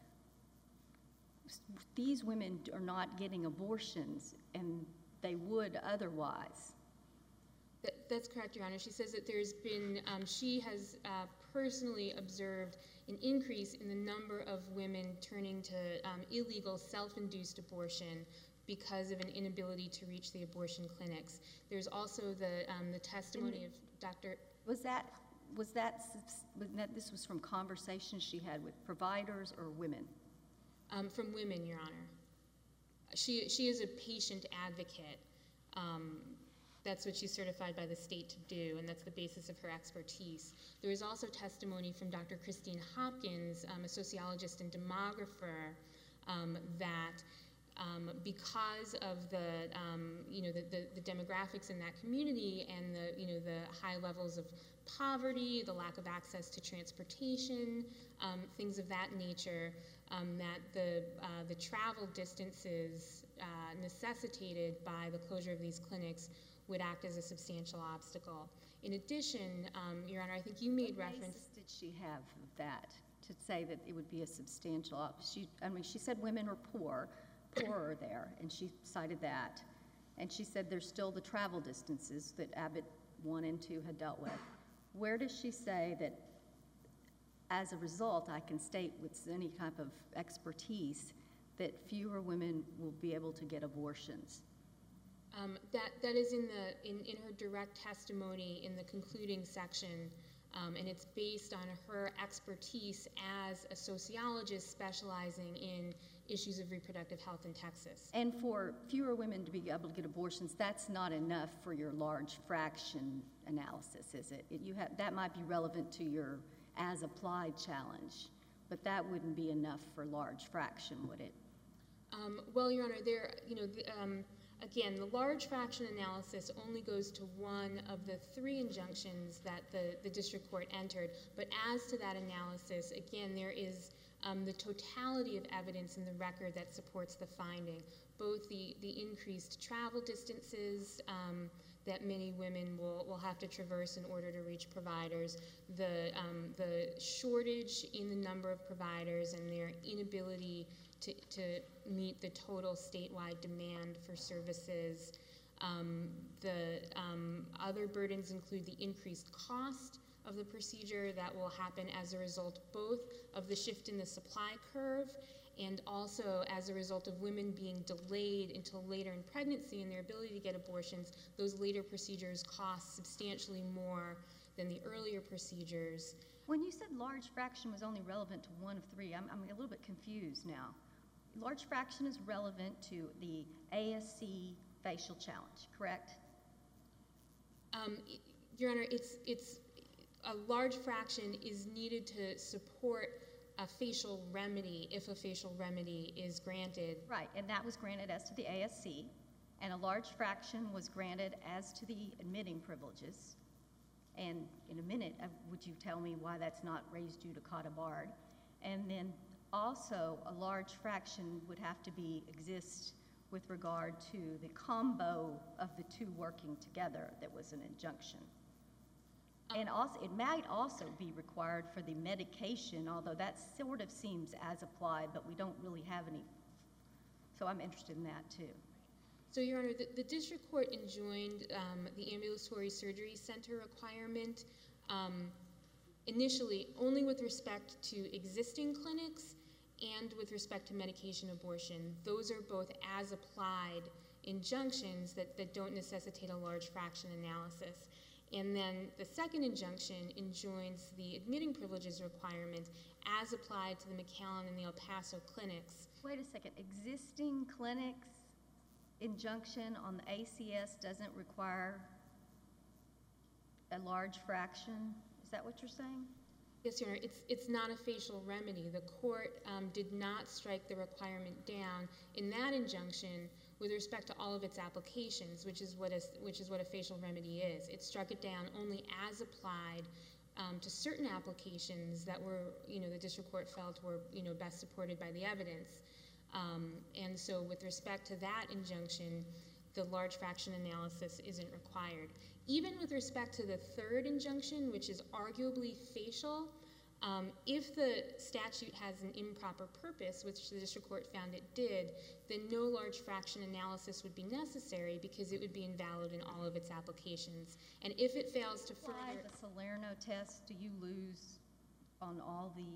these women are not getting abortions and they would otherwise. That's correct, Your Honor. She says that there's been, she has personally observed an increase in the number of women turning to illegal self-induced abortion because of an inability to reach the abortion clinics. There's also the testimony of Dr. Was that this was from conversations she had with providers or women? From women, Your Honor. She is a patient advocate. That's what she's certified by the state to do, and that's the basis of her expertise. There is also testimony from Dr. Christine Hopkins, a sociologist and demographer, that because of the demographics in that community and the high levels of poverty, the lack of access to transportation, things of that nature, that the travel distances necessitated by the closure of these clinics would act as a substantial obstacle. In addition, Your Honor, I think you made reference. What basis did she have of that to say that it would be a substantial? She said women are poorer there, and she cited that, and she said there's still the travel distances that Abbott 1 and 2 had dealt with. Where does she say that, as a result, I can state with any type of expertise that fewer women will be able to get abortions? That is in her direct testimony in the concluding section, and it's based on her expertise as a sociologist specializing in issues of reproductive health in Texas. And for fewer women to be able to get abortions, that's not enough for your large fraction analysis, is it? That might be relevant to your as-applied challenge, but that wouldn't be enough for large fraction, would it? Well, Your Honor, again, the large fraction analysis only goes to one of the 3 injunctions that the district court entered. But as to that analysis, again, there is the totality of evidence in the record that supports the finding, both the increased travel distances that many women will have to traverse in order to reach providers, the shortage in the number of providers and their inability to meet the total statewide demand for services. The other burdens include the increased cost of the procedure that will happen as a result both of the shift in the supply curve and also as a result of women being delayed until later in pregnancy and their ability to get abortions. Those later procedures cost substantially more than the earlier procedures. When you said large fraction was only relevant to 1 of 3, I'm a little bit confused now. Large fraction is relevant to the ASC facial challenge, correct? Your Honor, it's a large fraction is needed to support a facial remedy if a facial remedy is granted. Right, and that was granted as to the ASC, and a large fraction was granted as to the admitting privileges. And in a minute, would you tell me why that's not raised judicata barred? And then also, a large fraction would have to exist with regard to the combo of the 2 working together that was an injunction. And also, it might also be required for the medication, although that sort of seems as applied, but we don't really have any. So I'm interested in that too. So, Your Honor, the district court enjoined the ambulatory surgery center requirement initially only with respect to existing clinics and with respect to medication abortion. Those are both as applied injunctions that don't necessitate a large fraction analysis. And then the second injunction enjoins the admitting privileges requirement as applied to the McAllen and the El Paso clinics. Wait a second, existing clinics injunction on the ACS doesn't require a large fraction? Is that what you're saying? Yes, Your Honor, it's not a facial remedy. The court did not strike the requirement down in that injunction with respect to all of its applications, which is what a facial remedy is. It struck it down only as applied to certain applications that were, the district court felt were, best supported by the evidence. And so with respect to that injunction, the large fraction analysis isn't required. Even with respect to the third injunction, which is arguably facial, if the statute has an improper purpose, which the district court found it did, then no large fraction analysis would be necessary because it would be invalid in all of its applications. And if it fails to Why further... the Salerno test, do you lose on all the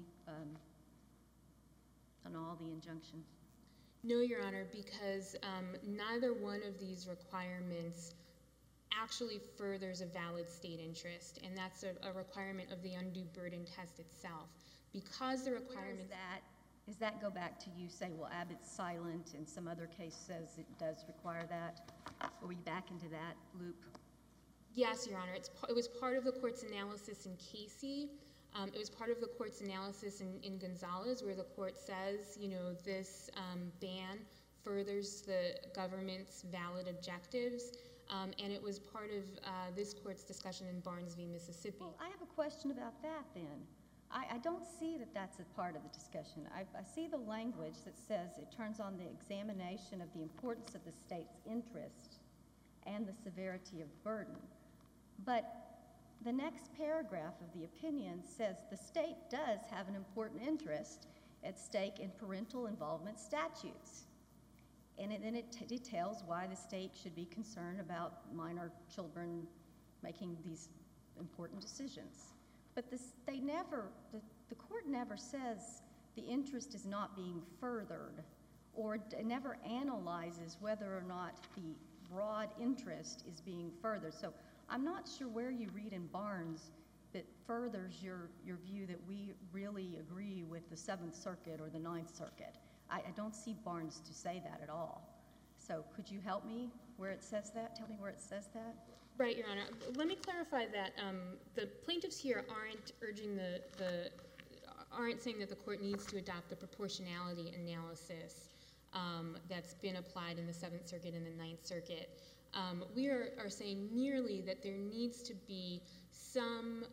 injunctions? No, Your Honor, because neither one of these requirements actually furthers a valid state interest, and that's a requirement of the undue burden test itself. Because the requirement... Does that go back to you say, well, Abbott's silent and some other case says it does require that? Are we back into that loop? Yes, Your Honor. It was part of the court's analysis in Casey. It was part of the court's analysis in Gonzalez, where the court says, you know, this ban furthers the government's valid objectives. And it was part of this court's discussion in Barnes v. Mississippi. Well, I have a question about that then. I don't see that that's a part of the discussion. I see the language that says it turns on the examination of the importance of the state's interest and the severity of burden. But the next paragraph of the opinion says the state does have an important interest at stake in parental involvement statutes. And then it details why the state should be concerned about minor children making these important decisions. But the court never says the interest is not being furthered, or never analyzes whether or not the broad interest is being furthered. So I'm not sure where you read in Barnes that furthers your view that we really agree with the Seventh Circuit or the Ninth Circuit. I don't see Barnes to say that at all. So could you help me where it says that? Tell me where it says that. Right, Your Honor. Let me clarify that the plaintiffs here aren't urging aren't saying that the court needs to adopt the proportionality analysis that's been applied in the Seventh Circuit and the Ninth Circuit. We are saying merely that there needs to be some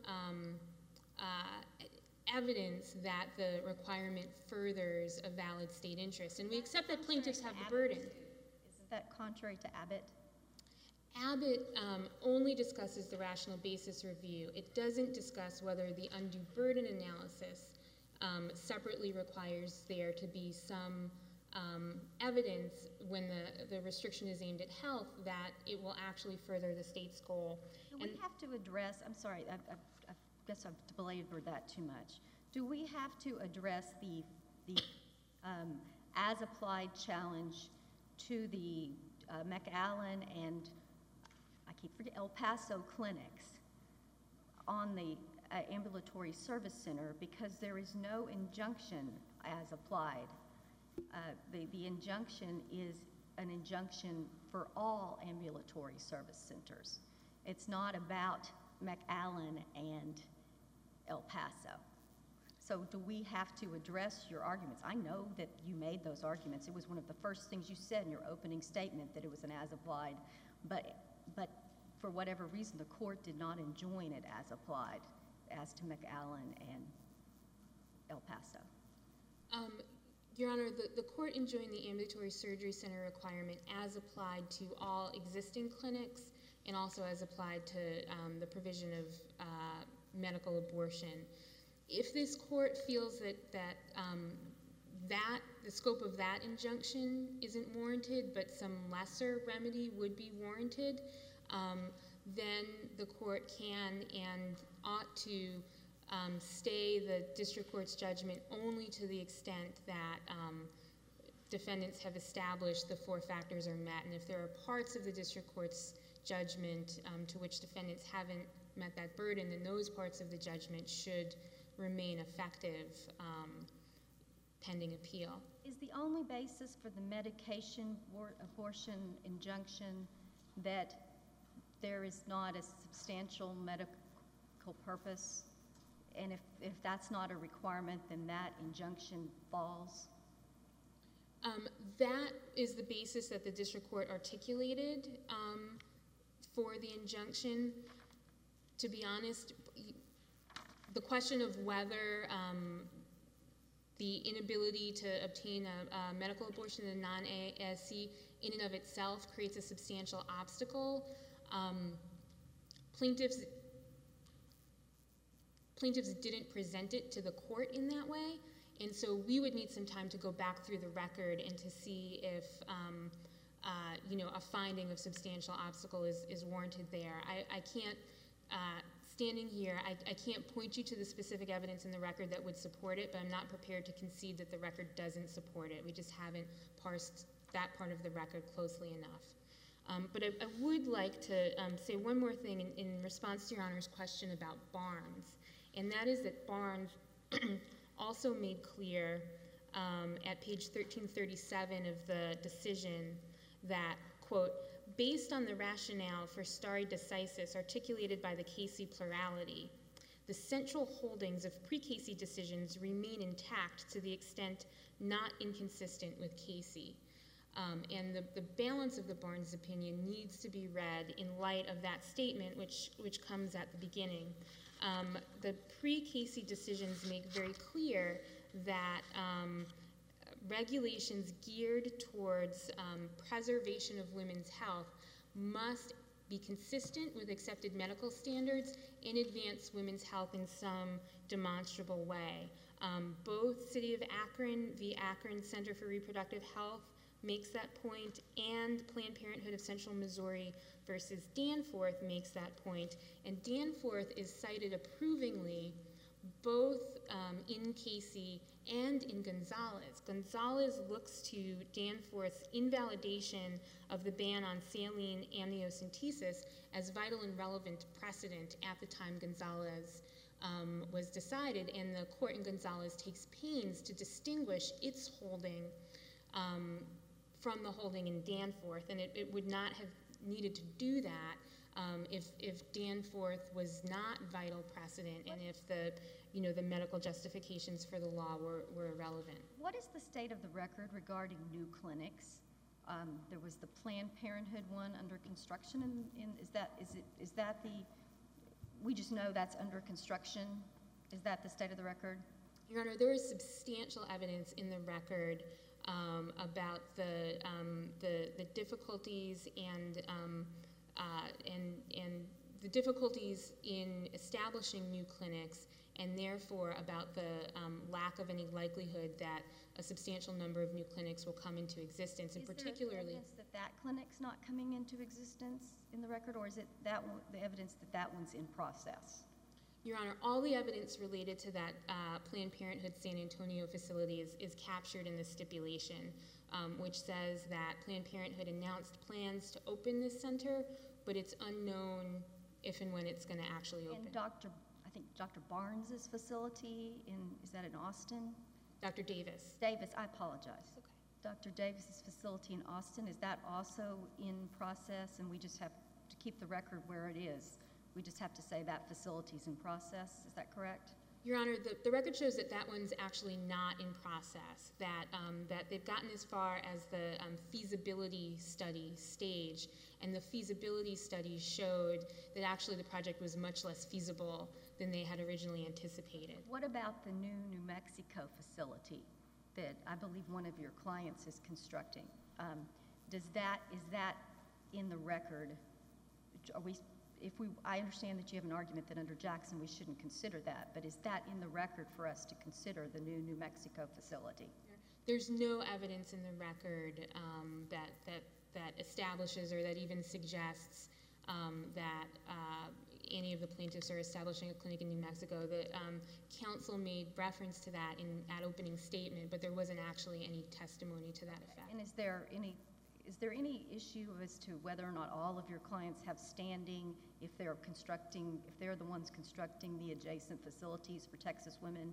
evidence that the requirement furthers a valid state interest. And we accept that plaintiffs have the burden. Isn't that contrary to Abbott? Abbott only discusses the rational basis review. It doesn't discuss whether the undue burden analysis separately requires there to be some evidence when the restriction is aimed at health that it will actually further the state's goal. Do we have to address, I'm sorry, I guess I've belabored that too much. Do we have to address the as-applied challenge to the McAllen and I keep forgetting El Paso clinics on the ambulatory service center because there is no injunction as applied? The injunction is an injunction for all ambulatory service centers. It's not about McAllen and El Paso. So do we have to address your arguments? I know that you made those arguments. It was one of the first things you said in your opening statement that it was an as-applied, but for whatever reason the court did not enjoin it as applied as to McAllen and El Paso. Your Honor, the court enjoined the ambulatory surgery center requirement as applied to all existing clinics and also as applied to the provision of medical abortion. If this court feels that the scope of that injunction isn't warranted but some lesser remedy would be warranted, then the court can and ought to stay the district court's judgment only to the extent that defendants have established the 4 factors are met. And if there are parts of the district court's judgment to which defendants haven't met that burden, then those parts of the judgment should remain effective pending appeal. Is the only basis for the medication abortion injunction that there is not a substantial medical purpose? And if that's not a requirement, then that injunction falls? That is the basis that the district court articulated for the injunction. To be honest, the question of whether the inability to obtain a medical abortion in a non-ASC in and of itself creates a substantial obstacle. Plaintiffs didn't present it to the court in that way, and so we would need some time to go back through the record and to see if a finding of substantial obstacle is warranted there. I can't, standing here, I can't point you to the specific evidence in the record that would support it, but I'm not prepared to concede that the record doesn't support it. We just haven't parsed that part of the record closely enough. But I would like to say one more thing in response to Your Honor's question about Barnes, and that is that Barnes also made clear at page 1337 of the decision that, quote, based on the rationale for stare decisis articulated by the Casey plurality, the central holdings of pre-Casey decisions remain intact to the extent not inconsistent with Casey. And the balance of the Barnes opinion needs to be read in light of that statement, which comes at the beginning. The pre-Casey decisions make very clear that regulations geared towards preservation of women's health must be consistent with accepted medical standards and advance women's health in some demonstrable way. Both City of Akron v. Akron Center for Reproductive Health makes that point, and Planned Parenthood of Central Missouri versus Danforth makes that point, and Danforth is cited approvingly both in Casey and in Gonzalez. Gonzalez looks to Danforth's invalidation of the ban on saline amniocentesis as vital and relevant precedent at the time Gonzalez was decided, and the court in Gonzalez takes pains to distinguish its holding from the holding in Danforth, and it would not have needed to do that if Danforth was not vital precedent and if the medical justifications for the law were irrelevant. What is the state of the record regarding new clinics? There was the Planned Parenthood one under construction, is that the, we just know that's under construction? Is that the state of the record? Your Honor, there is substantial evidence in the record about the difficulties and the difficulties in establishing new clinics, and therefore about the lack of any likelihood that a substantial number of new clinics will come into existence, and particularly— Is there evidence that that clinic's not coming into existence in the record, or is it that one, the evidence that that one's in process? Your Honor, all the evidence related to that Planned Parenthood San Antonio facility is captured in the stipulation, which says that Planned Parenthood announced plans to open this center, but it's unknown if and when it's going to actually open. And I think Dr. Barnes's facility is that in Austin? Dr. Davis. Davis, I apologize. Okay. Dr. Davis's facility in Austin, is that also in process, and we just have to keep the record where it is? We just have to say that facility's in process, is that correct? Your Honor, the record shows that that one's actually not in process, that they've gotten as far as the feasibility study stage, and the feasibility study showed that actually the project was much less feasible than they had originally anticipated. What about the new New Mexico facility that I believe one of your clients is constructing? Is that in the record? I understand that you have an argument that under Jackson we shouldn't consider that, but is that in the record for us to consider the new New Mexico facility? There's no evidence in the record that establishes or that even suggests that any of the plaintiffs are establishing a clinic in New Mexico. The counsel made reference to that in that opening statement, but there wasn't actually any testimony to that effect. And is there any issue as to whether or not all of your clients have standing if they're the ones constructing the adjacent facilities for Texas women?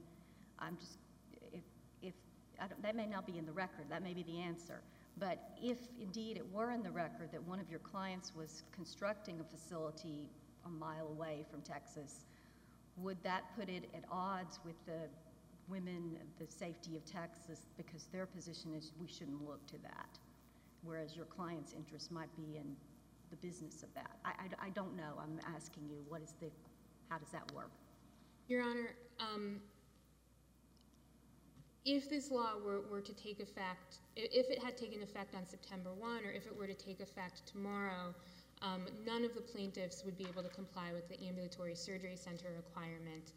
That may not be in the record, that may be the answer. But if indeed it were in the record that one of your clients was constructing a facility a mile away from Texas, would that put it at odds with the women, the safety of Texas, because their position is we shouldn't look to that, whereas your client's interest might be in the business of that? I don't know. I'm asking you, how does that work? Your Honor, if this law were to take effect, if it had taken effect on September 1, or if it were to take effect tomorrow, none of the plaintiffs would be able to comply with the ambulatory surgery center requirement.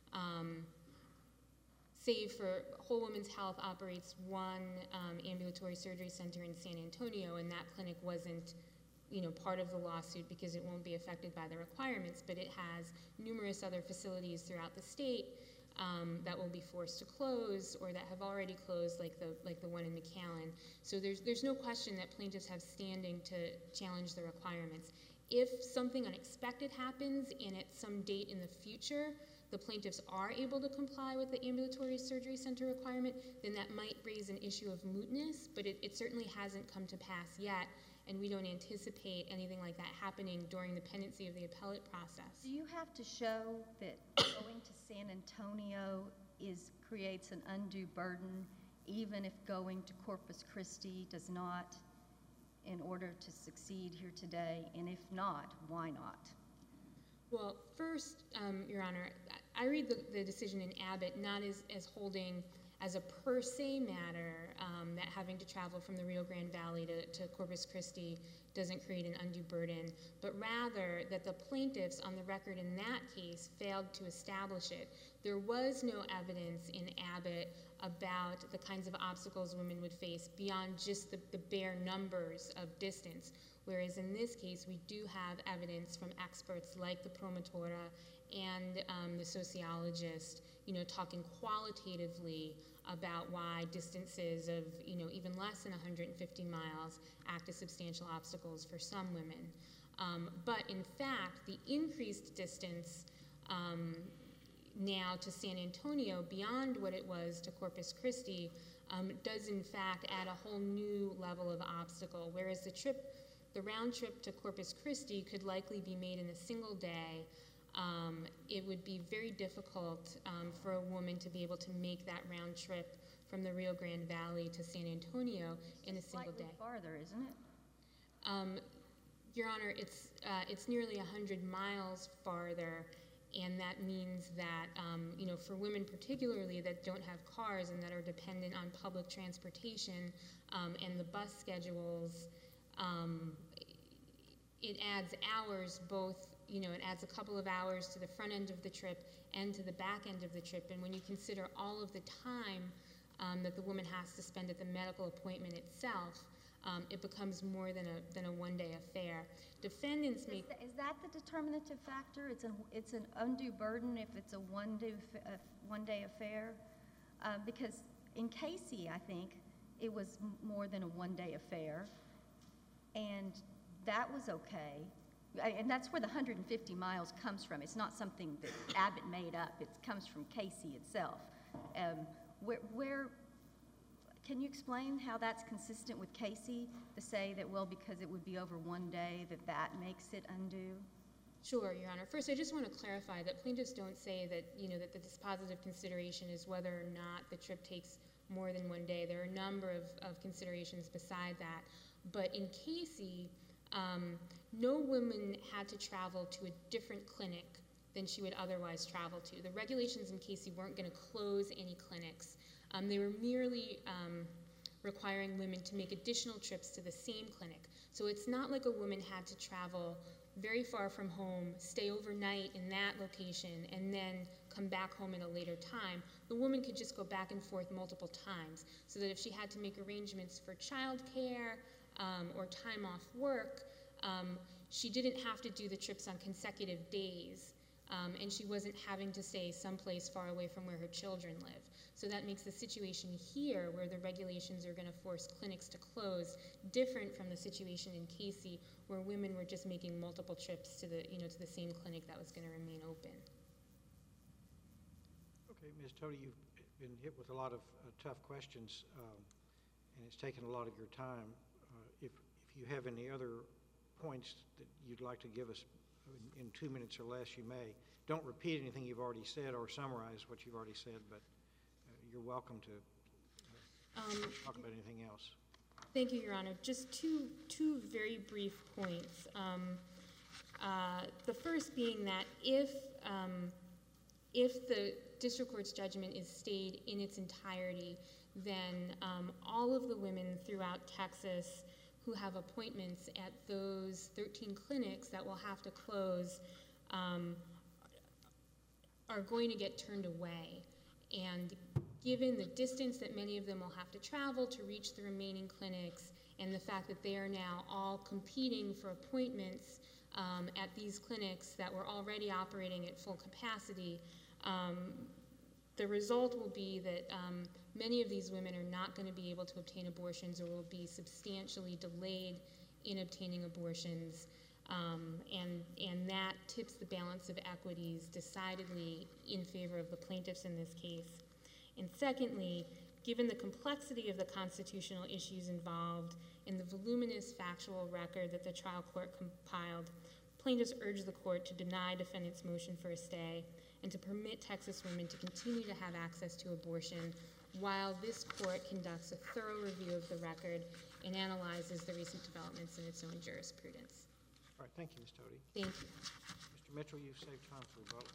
Save for Whole Woman's Health operates one ambulatory surgery center in San Antonio, and that clinic wasn't, part of the lawsuit because it won't be affected by the requirements, but it has numerous other facilities throughout the state that will be forced to close or that have already closed, like the one in McAllen. So there's no question that plaintiffs have standing to challenge the requirements. If something unexpected happens and at some date in the future the plaintiffs are able to comply with the ambulatory surgery center requirement, then that might raise an issue of mootness, but it certainly hasn't come to pass yet, and we don't anticipate anything like that happening during the pendency of the appellate process. Do you have to show that going to San Antonio creates an undue burden, even if going to Corpus Christi does not, in order to succeed here today? And if not, why not? Well, first, Your Honor, I read the decision in Abbott not as holding as a per se matter that having to travel from the Rio Grande Valley to Corpus Christi doesn't create an undue burden, but rather that the plaintiffs on the record in that case failed to establish it. There was no evidence in Abbott about the kinds of obstacles women would face beyond just the bare numbers of distance, whereas in this case we do have evidence from experts like the promotora and the sociologist, talking qualitatively about why distances of, even less than 150 miles act as substantial obstacles for some women. But in fact, the increased distance now to San Antonio beyond what it was to Corpus Christi does in fact add a whole new level of obstacle, whereas the round trip to Corpus Christi could likely be made in a single day. It would be very difficult for a woman to be able to make that round trip from the Rio Grande Valley to San Antonio in a single day. Slightly farther, isn't it? Your Honor, it's nearly 100 miles farther, and that means that, for women particularly that don't have cars and that are dependent on public transportation and the bus schedules, it adds hours both, it adds a couple of hours to the front end of the trip and to the back end of the trip. And when you consider all of the time that the woman has to spend at the medical appointment itself, it becomes more than a one-day affair. Defendants make... Is that the determinative factor? It's an undue burden if it's a one-day affair? Because in Casey, I think, it was more than a one-day affair, and that was okay. And that's where the 150 miles comes from. It's not something that Abbott made up. It comes from Casey itself. Can you explain how that's consistent with Casey to say that, well, because it would be over one day, that makes it undue? Sure, Your Honor. First, I just want to clarify that plaintiffs don't say that, that the dispositive consideration is whether or not the trip takes more than one day. There are a number of considerations beside that. But in Casey, no woman had to travel to a different clinic than she would otherwise travel to. The regulations in Casey weren't going to close any clinics. They were merely requiring women to make additional trips to the same clinic. So it's not like a woman had to travel very far from home, stay overnight in that location, and then come back home at a later time. The woman could just go back and forth multiple times, so that if she had to make arrangements for childcare or time off work, she didn't have to do the trips on consecutive days, and she wasn't having to stay someplace far away from where her children live. So that makes the situation here, where the regulations are going to force clinics to close, different from the situation in Casey, where women were just making multiple trips to the same clinic that was going to remain open. Okay, Ms. Tody, you've been hit with a lot of tough questions, and it's taken a lot of your time. If you have any other points that you'd like to give us in 2 minutes or less, you may. Don't repeat anything you've already said or summarize what you've already said, but you're welcome to talk about anything else. Thank you, Your Honor. Just two very brief points. The first being that if if the district court's judgment is stayed in its entirety, then all of the women throughout Texas who have appointments at those 13 clinics that will have to close are going to get turned away. And given the distance that many of them will have to travel to reach the remaining clinics, and the fact that they are now all competing for appointments at these clinics that were already operating at full capacity, the result will be that many of these women are not going to be able to obtain abortions, or will be substantially delayed in obtaining abortions, and that tips the balance of equities decidedly in favor of the plaintiffs in this case. And secondly, given the complexity of the constitutional issues involved and the voluminous factual record that the trial court compiled, plaintiffs urge the court to deny defendants' motion for a stay and to permit Texas women to continue to have access to abortion while this court conducts a thorough review of the record and analyzes the recent developments in its own jurisprudence. All right, thank you, Ms. Tody. Thank you. Mr. Mitchell, you've saved time for rebuttal.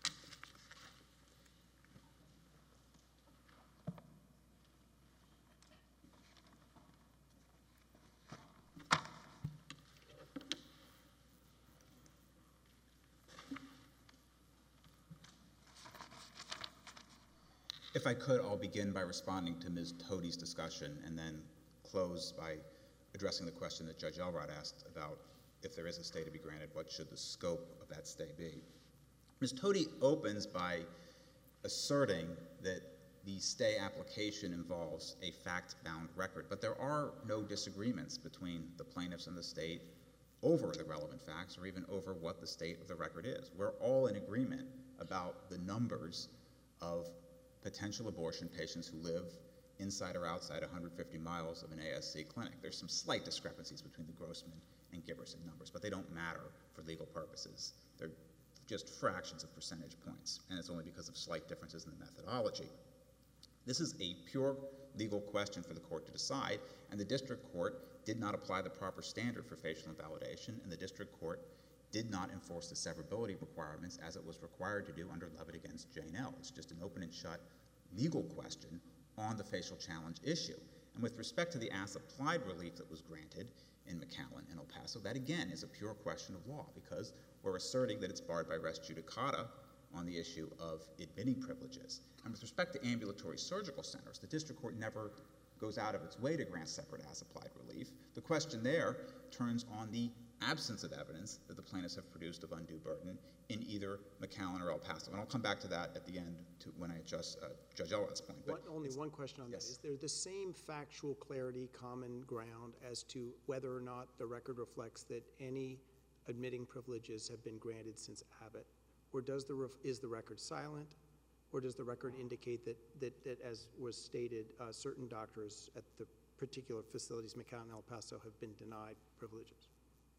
If I could, I'll begin by responding to Ms. Tody's discussion and then close by addressing the question that Judge Elrod asked about if there is a stay to be granted, what should the scope of that stay be? Ms. Tody opens by asserting that the stay application involves a fact-bound record, but there are no disagreements between the plaintiffs and the state over the relevant facts or even over what the state of the record is. We're all in agreement about the numbers of potential abortion patients who live inside or outside 150 miles of an ASC clinic. There's some slight discrepancies between the Grossman and Giberson numbers, but they don't matter for legal purposes. They're just fractions of percentage points, and it's only because of slight differences in the methodology. This is a pure legal question for the court to decide, and the district court did not apply the proper standard for facial invalidation, and the district court did not enforce the severability requirements as it was required to do under Levitt against Jane L. It's just an open and shut legal question on the facial challenge issue. And with respect to the as-applied relief that was granted in McAllen and El Paso, that again is a pure question of law because we're asserting that it's barred by res judicata on the issue of admitting privileges. And with respect to ambulatory surgical centers, the district court never goes out of its way to grant separate as-applied relief. The question there turns on the absence of evidence that the plaintiffs have produced of undue burden in either McAllen or El Paso. And I'll come back to that at the end when I adjust Judge Elrod's point. Only one question on yes. that. Is there the same factual clarity, common ground as to whether or not the record reflects that any admitting privileges have been granted since Abbott? Or is the record silent? Or does the record indicate that as was stated, certain doctors at the particular facilities, McAllen and El Paso, have been denied privileges?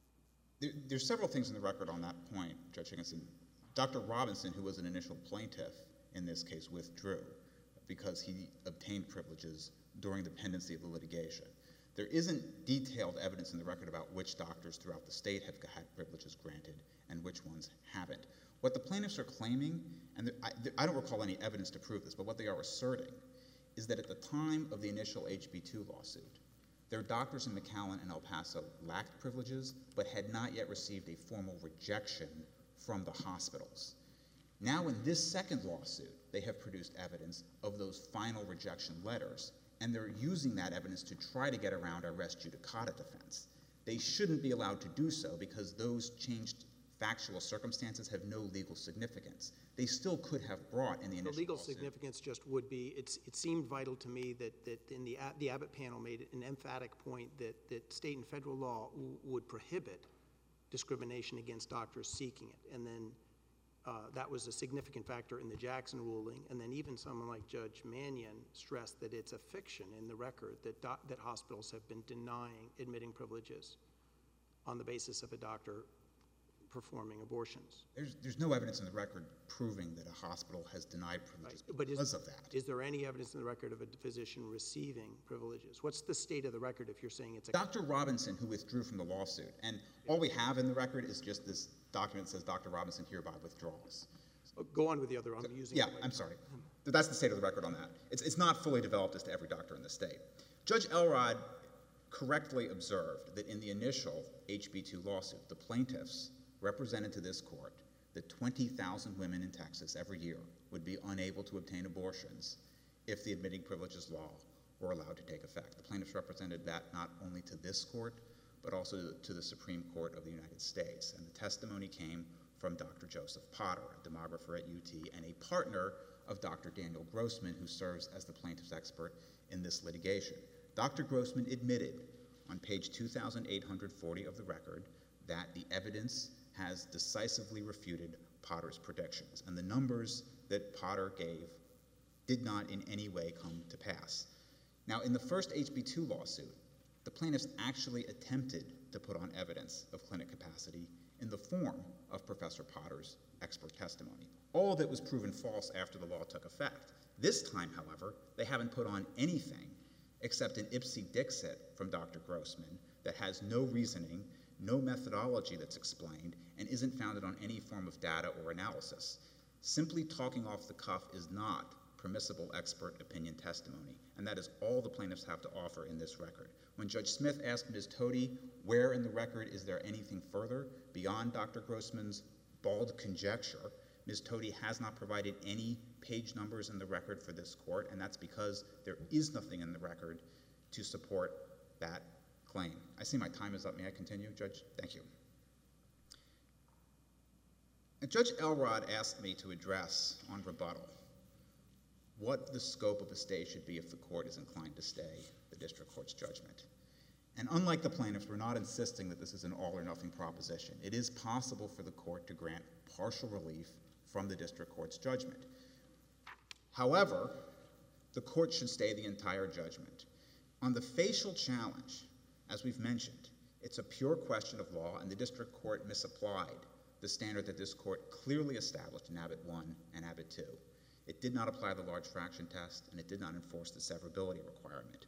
There's several things in the record on that point, Judge Higginson. Dr. Robinson, who was an initial plaintiff in this case, withdrew because he obtained privileges during the pendency of the litigation. There isn't detailed evidence in the record about which doctors throughout the state have had privileges granted and which ones haven't. What the plaintiffs are claiming, and I don't recall any evidence to prove this, but what they are asserting is that at the time of the initial HB2 lawsuit, their doctors in McAllen and El Paso lacked privileges, but had not yet received a formal rejection from the hospitals. Now in this second lawsuit, they have produced evidence of those final rejection letters, and they're using that evidence to try to get around our res judicata defense. They shouldn't be allowed to do so because those changed factual circumstances have no legal significance. They still could have brought in the initial The legal lawsuit. significance just would be, it seemed vital to me that in the Abbott panel made an emphatic point that state and federal law would prohibit discrimination against doctors seeking it. And then that was a significant factor in the Jackson ruling. And then even someone like Judge Mannion stressed that it's a fiction in the record that hospitals have been denying admitting privileges on the basis of a doctor performing abortions. There's no evidence in the record proving that a hospital has denied privileges because of that. Is there any evidence in the record of a physician receiving privileges? What's the state of the record if you're saying it's a... Dr. Robinson, who withdrew from the lawsuit, and all we have in the record is just this document that says Dr. Robinson hereby withdraws. Go on with the other, I'm using. Yeah, I'm sorry. That's the state of the record on that. It's not fully developed as to every doctor in the state. Judge Elrod correctly observed that in the initial HB2 lawsuit, the plaintiffs represented to this court that 20,000 women in Texas every year would be unable to obtain abortions if the admitting privileges law were allowed to take effect. The plaintiffs represented that not only to this court, but also to the Supreme Court of the United States. And the testimony came from Dr. Joseph Potter, a demographer at UT, and a partner of Dr. Daniel Grossman, who serves as the plaintiff's expert in this litigation. Dr. Grossman admitted on page 2,840 of the record that the evidence has decisively refuted Potter's predictions, and the numbers that Potter gave did not in any way come to pass. Now, in the first HB2 lawsuit, the plaintiffs actually attempted to put on evidence of clinic capacity in the form of Professor Potter's expert testimony. All of it was proven false after the law took effect. This time, however, they haven't put on anything except an ipsy dixit from Dr. Grossman that has no reasoning, no methodology that's explained, and isn't founded on any form of data or analysis. Simply talking off the cuff is not permissible expert opinion testimony, and that is all the plaintiffs have to offer in this record. When Judge Smith asked Ms. Toti, where in the record is there anything further beyond Dr. Grossman's bald conjecture, Ms. Toti has not provided any page numbers in the record for this court, and that's because there is nothing in the record to support that claim. I see my time is up. May I continue, Judge? Thank you. And Judge Elrod asked me to address on rebuttal what the scope of a stay should be if the court is inclined to stay the district court's judgment. And unlike the plaintiffs, we're not insisting that this is an all-or-nothing proposition. It is possible for the court to grant partial relief from the district court's judgment. However, the court should stay the entire judgment. On the facial challenge, as we've mentioned, it's a pure question of law, and the district court misapplied the standard that this court clearly established in Abbott 1 and Abbott 2. It did not apply the large fraction test, and it did not enforce the severability requirement.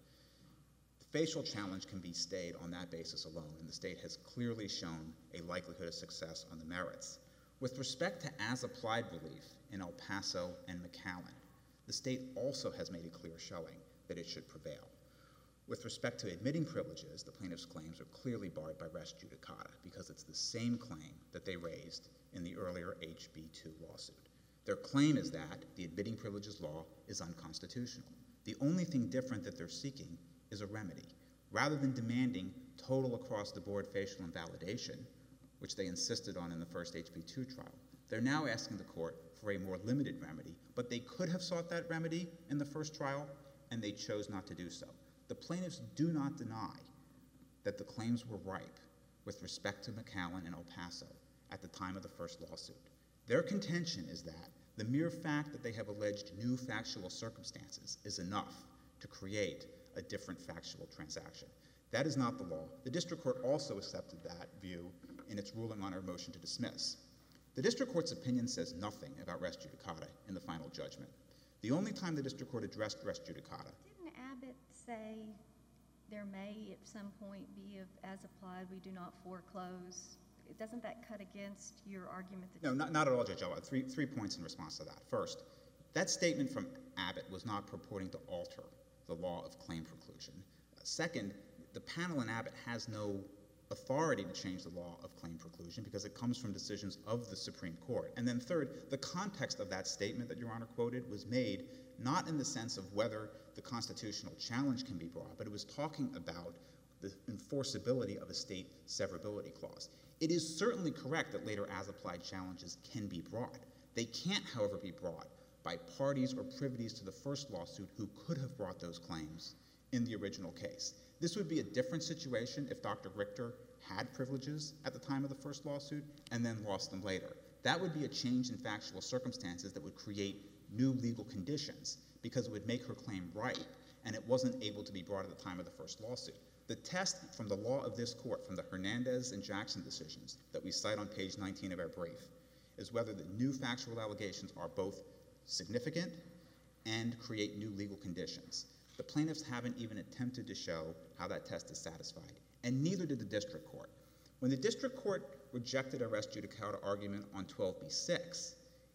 The facial challenge can be stayed on that basis alone, and the state has clearly shown a likelihood of success on the merits. With respect to as-applied relief in El Paso and McAllen, the state also has made a clear showing that it should prevail. With respect to admitting privileges, the plaintiff's claims are clearly barred by res judicata because it's the same claim that they raised in the earlier HB2 lawsuit. Their claim is that the admitting privileges law is unconstitutional. The only thing different that they're seeking is a remedy. Rather than demanding total across-the-board facial invalidation, which they insisted on in the first HB2 trial, they're now asking the court for a more limited remedy, but they could have sought that remedy in the first trial, and they chose not to do so. The plaintiffs do not deny that the claims were ripe with respect to McAllen and El Paso at the time of the first lawsuit. Their contention is that the mere fact that they have alleged new factual circumstances is enough to create a different factual transaction. That is not the law. The district court also accepted that view in its ruling on our motion to dismiss. The district court's opinion says nothing about res judicata in the final judgment. The only time the district court addressed res judicata. Didn't Abbott say there may at some point be, as applied, we do not foreclose? Doesn't that cut against your argument? That No, not at all, Judge Elrod. Three points in response to that. First, that statement from Abbott was not purporting to alter the law of claim preclusion. Second, the panel in Abbott has no authority to change the law of claim preclusion because it comes from decisions of the Supreme Court. And then third, the context of that statement that Your Honor quoted was made not in the sense of whether the constitutional challenge can be brought, but it was talking about the enforceability of a state severability clause. It is certainly correct that later as-applied challenges can be brought. They can't, however, be brought by parties or privities to the first lawsuit who could have brought those claims in the original case. This would be a different situation if Dr. Richter had privileges at the time of the first lawsuit and then lost them later. That would be a change in factual circumstances that would create new legal conditions because it would make her claim ripe, and it wasn't able to be brought at the time of the first lawsuit. The test from the law of this court, from the Hernandez and Jackson decisions that we cite on page 19 of our brief, is whether the new factual allegations are both significant and create new legal conditions. The plaintiffs haven't even attempted to show how that test is satisfied, and neither did the district court. When the district court rejected a res judicata argument on 12b-6,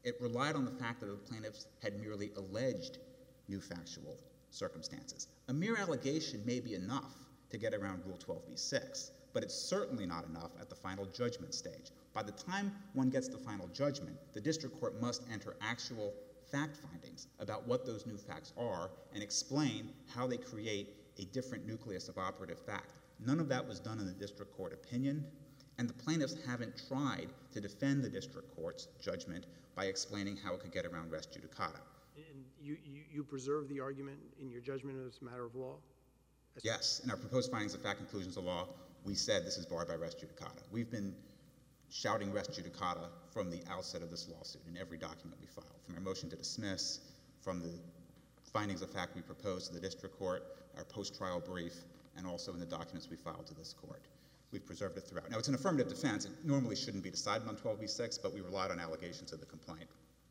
It relied on the fact that the plaintiffs had merely alleged new factual circumstances. A mere allegation may be enough to get around Rule 12b-6, but it's certainly not enough at the final judgment stage. By the time one gets to final judgment, the district court must enter actual fact findings about what those new facts are and explain how they create a different nucleus of operative fact. None of that was done in the district court opinion, and the plaintiffs haven't tried to defend the district court's judgment by explaining how it could get around res judicata. And you preserve the argument in your judgment as a matter of law? Yes, in our proposed findings of fact conclusions of law, we said this is barred by res judicata. We've been shouting res judicata from the outset of this lawsuit in every document we filed, from our motion to dismiss, from the findings of fact we proposed to the district court, our post-trial brief, and also in the documents we filed to this court. We've preserved it throughout. Now, it's an affirmative defense. It normally shouldn't be decided on 12b-6, but we relied on allegations of the complaint.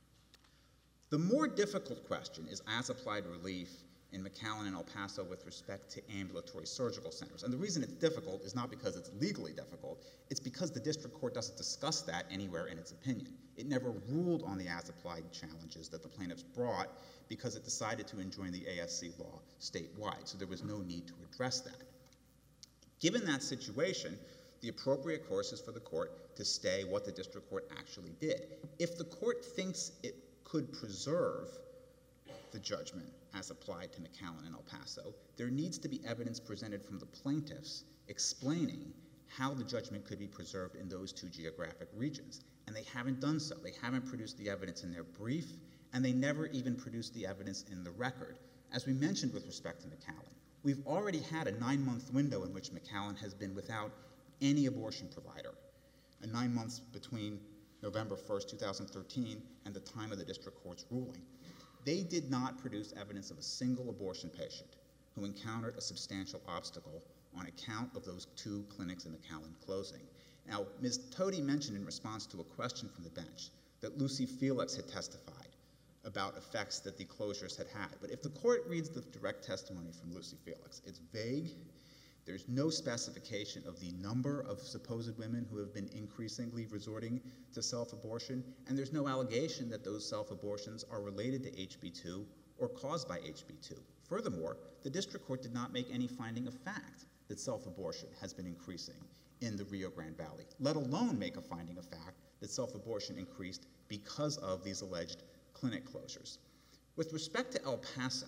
The more difficult question is as-applied relief in McAllen and El Paso with respect to ambulatory surgical centers. And the reason it's difficult is not because it's legally difficult, it's because the district court doesn't discuss that anywhere in its opinion. It never ruled on the as-applied challenges that the plaintiffs brought because it decided to enjoin the ASC law statewide, so there was no need to address that. Given that situation, the appropriate course is for the court to stay what the district court actually did. If the court thinks it could preserve the judgment as applied to McAllen and El Paso, there needs to be evidence presented from the plaintiffs explaining how the judgment could be preserved in those two geographic regions. And they haven't done so. They haven't produced the evidence in their brief, and they never even produced the evidence in the record. As we mentioned with respect to McAllen, we've already had a 9-month window in which McAllen has been without any abortion provider, 9 months between November 1st, 2013 and the time of the district court's ruling. They did not produce evidence of a single abortion patient who encountered a substantial obstacle on account of those two clinics in McAllen closing. Now, Ms. Toti mentioned in response to a question from the bench that Lucy Felix had testified about effects that the closures had had. But if the court reads the direct testimony from Lucy Felix, it's vague. There's no specification of the number of supposed women who have been increasingly resorting to self-abortion, and there's no allegation that those self-abortions are related to HB2 or caused by HB2. Furthermore, the district court did not make any finding of fact that self-abortion has been increasing in the Rio Grande Valley, let alone make a finding of fact that self-abortion increased because of these alleged clinic closures. With respect to El Paso,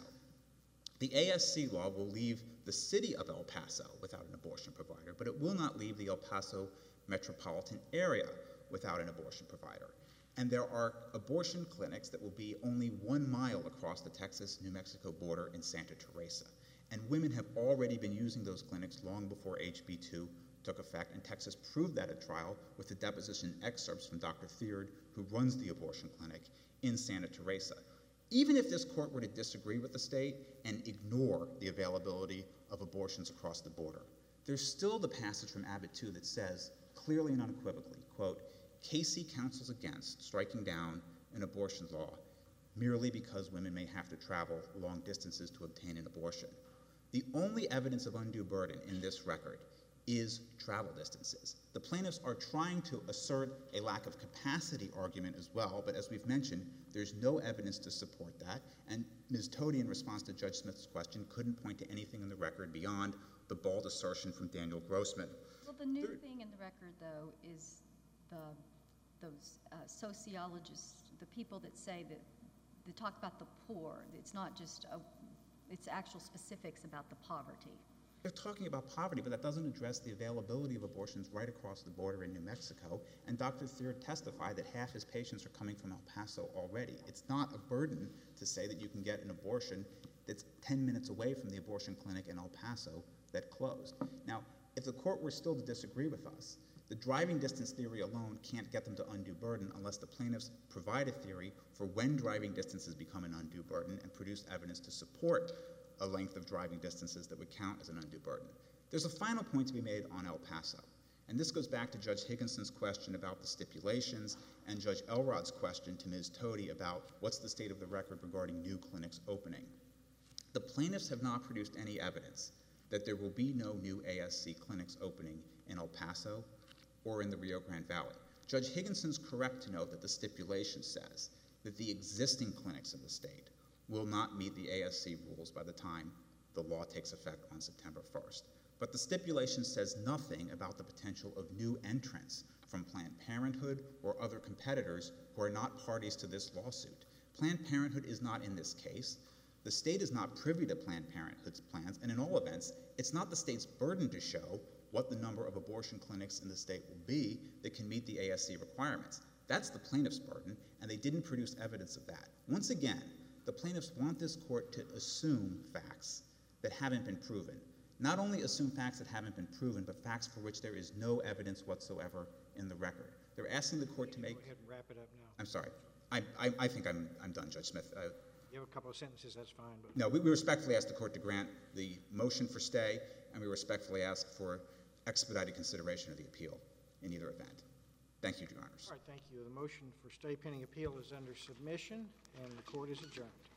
the ASC law will leave the city of El Paso without an abortion provider, but it will not leave the El Paso metropolitan area without an abortion provider. And there are abortion clinics that will be only 1 mile across the Texas-New Mexico border in Santa Teresa. And women have already been using those clinics long before HB2 took effect, and Texas proved that at trial with the deposition excerpts from Dr. Theard, who runs the abortion clinic in Santa Teresa. Even if this court were to disagree with the state and ignore the availability of abortions across the border, there's still the passage from Abbott 2 that says, clearly and unequivocally, quote, Casey counsels against striking down an abortion law merely because women may have to travel long distances to obtain an abortion. The only evidence of undue burden in this record is travel distances. The plaintiffs are trying to assert a lack of capacity argument as well, but as we've mentioned, there's no evidence to support that, and Ms. Toti, in response to Judge Smith's question, couldn't point to anything in the record beyond the bald assertion from Daniel Grossman. Well, the new thing in the record, though, is those sociologists, the people that say that they talk about the poor. It's not just it's actual specifics about the poverty. They're talking about poverty, but that doesn't address the availability of abortions right across the border in New Mexico. And Dr. Theard testified that half his patients are coming from El Paso already. It's not a burden to say that you can get an abortion that's 10 minutes away from the abortion clinic in El Paso that closed. Now, if the court were still to disagree with us, the driving distance theory alone can't get them to undue burden unless the plaintiffs provide a theory for when driving distances become an undue burden and produce evidence to support a length of driving distances that would count as an undue burden. There's a final point to be made on El Paso, and this goes back to Judge Higginson's question about the stipulations and Judge Elrod's question to Ms. Toti about what's the state of the record regarding new clinics opening. The plaintiffs have not produced any evidence that there will be no new ASC clinics opening in El Paso or in the Rio Grande Valley. Judge Higginson's correct to note that the stipulation says that the existing clinics in the state will not meet the ASC rules by the time the law takes effect on September 1st. But the stipulation says nothing about the potential of new entrants from Planned Parenthood or other competitors who are not parties to this lawsuit. Planned Parenthood is not in this case. The state is not privy to Planned Parenthood's plans, and in all events, it's not the state's burden to show what the number of abortion clinics in the state will be that can meet the ASC requirements. That's the plaintiff's burden, and they didn't produce evidence of that. Once again, the plaintiffs want this court to assume facts that haven't been proven. Not only assume facts that haven't been proven, but facts for which there is no evidence whatsoever in the record. They're asking the court to make... Go ahead and wrap it up now. I'm sorry. I think I'm done, Judge Smith. You have a couple of sentences, that's fine. But No, we respectfully ask the court to grant the motion for stay, and we respectfully ask for expedited consideration of the appeal in either event. Thank you, Your Honors. all right, thank you. The motion for stay pending appeal is under submission, and the court is adjourned.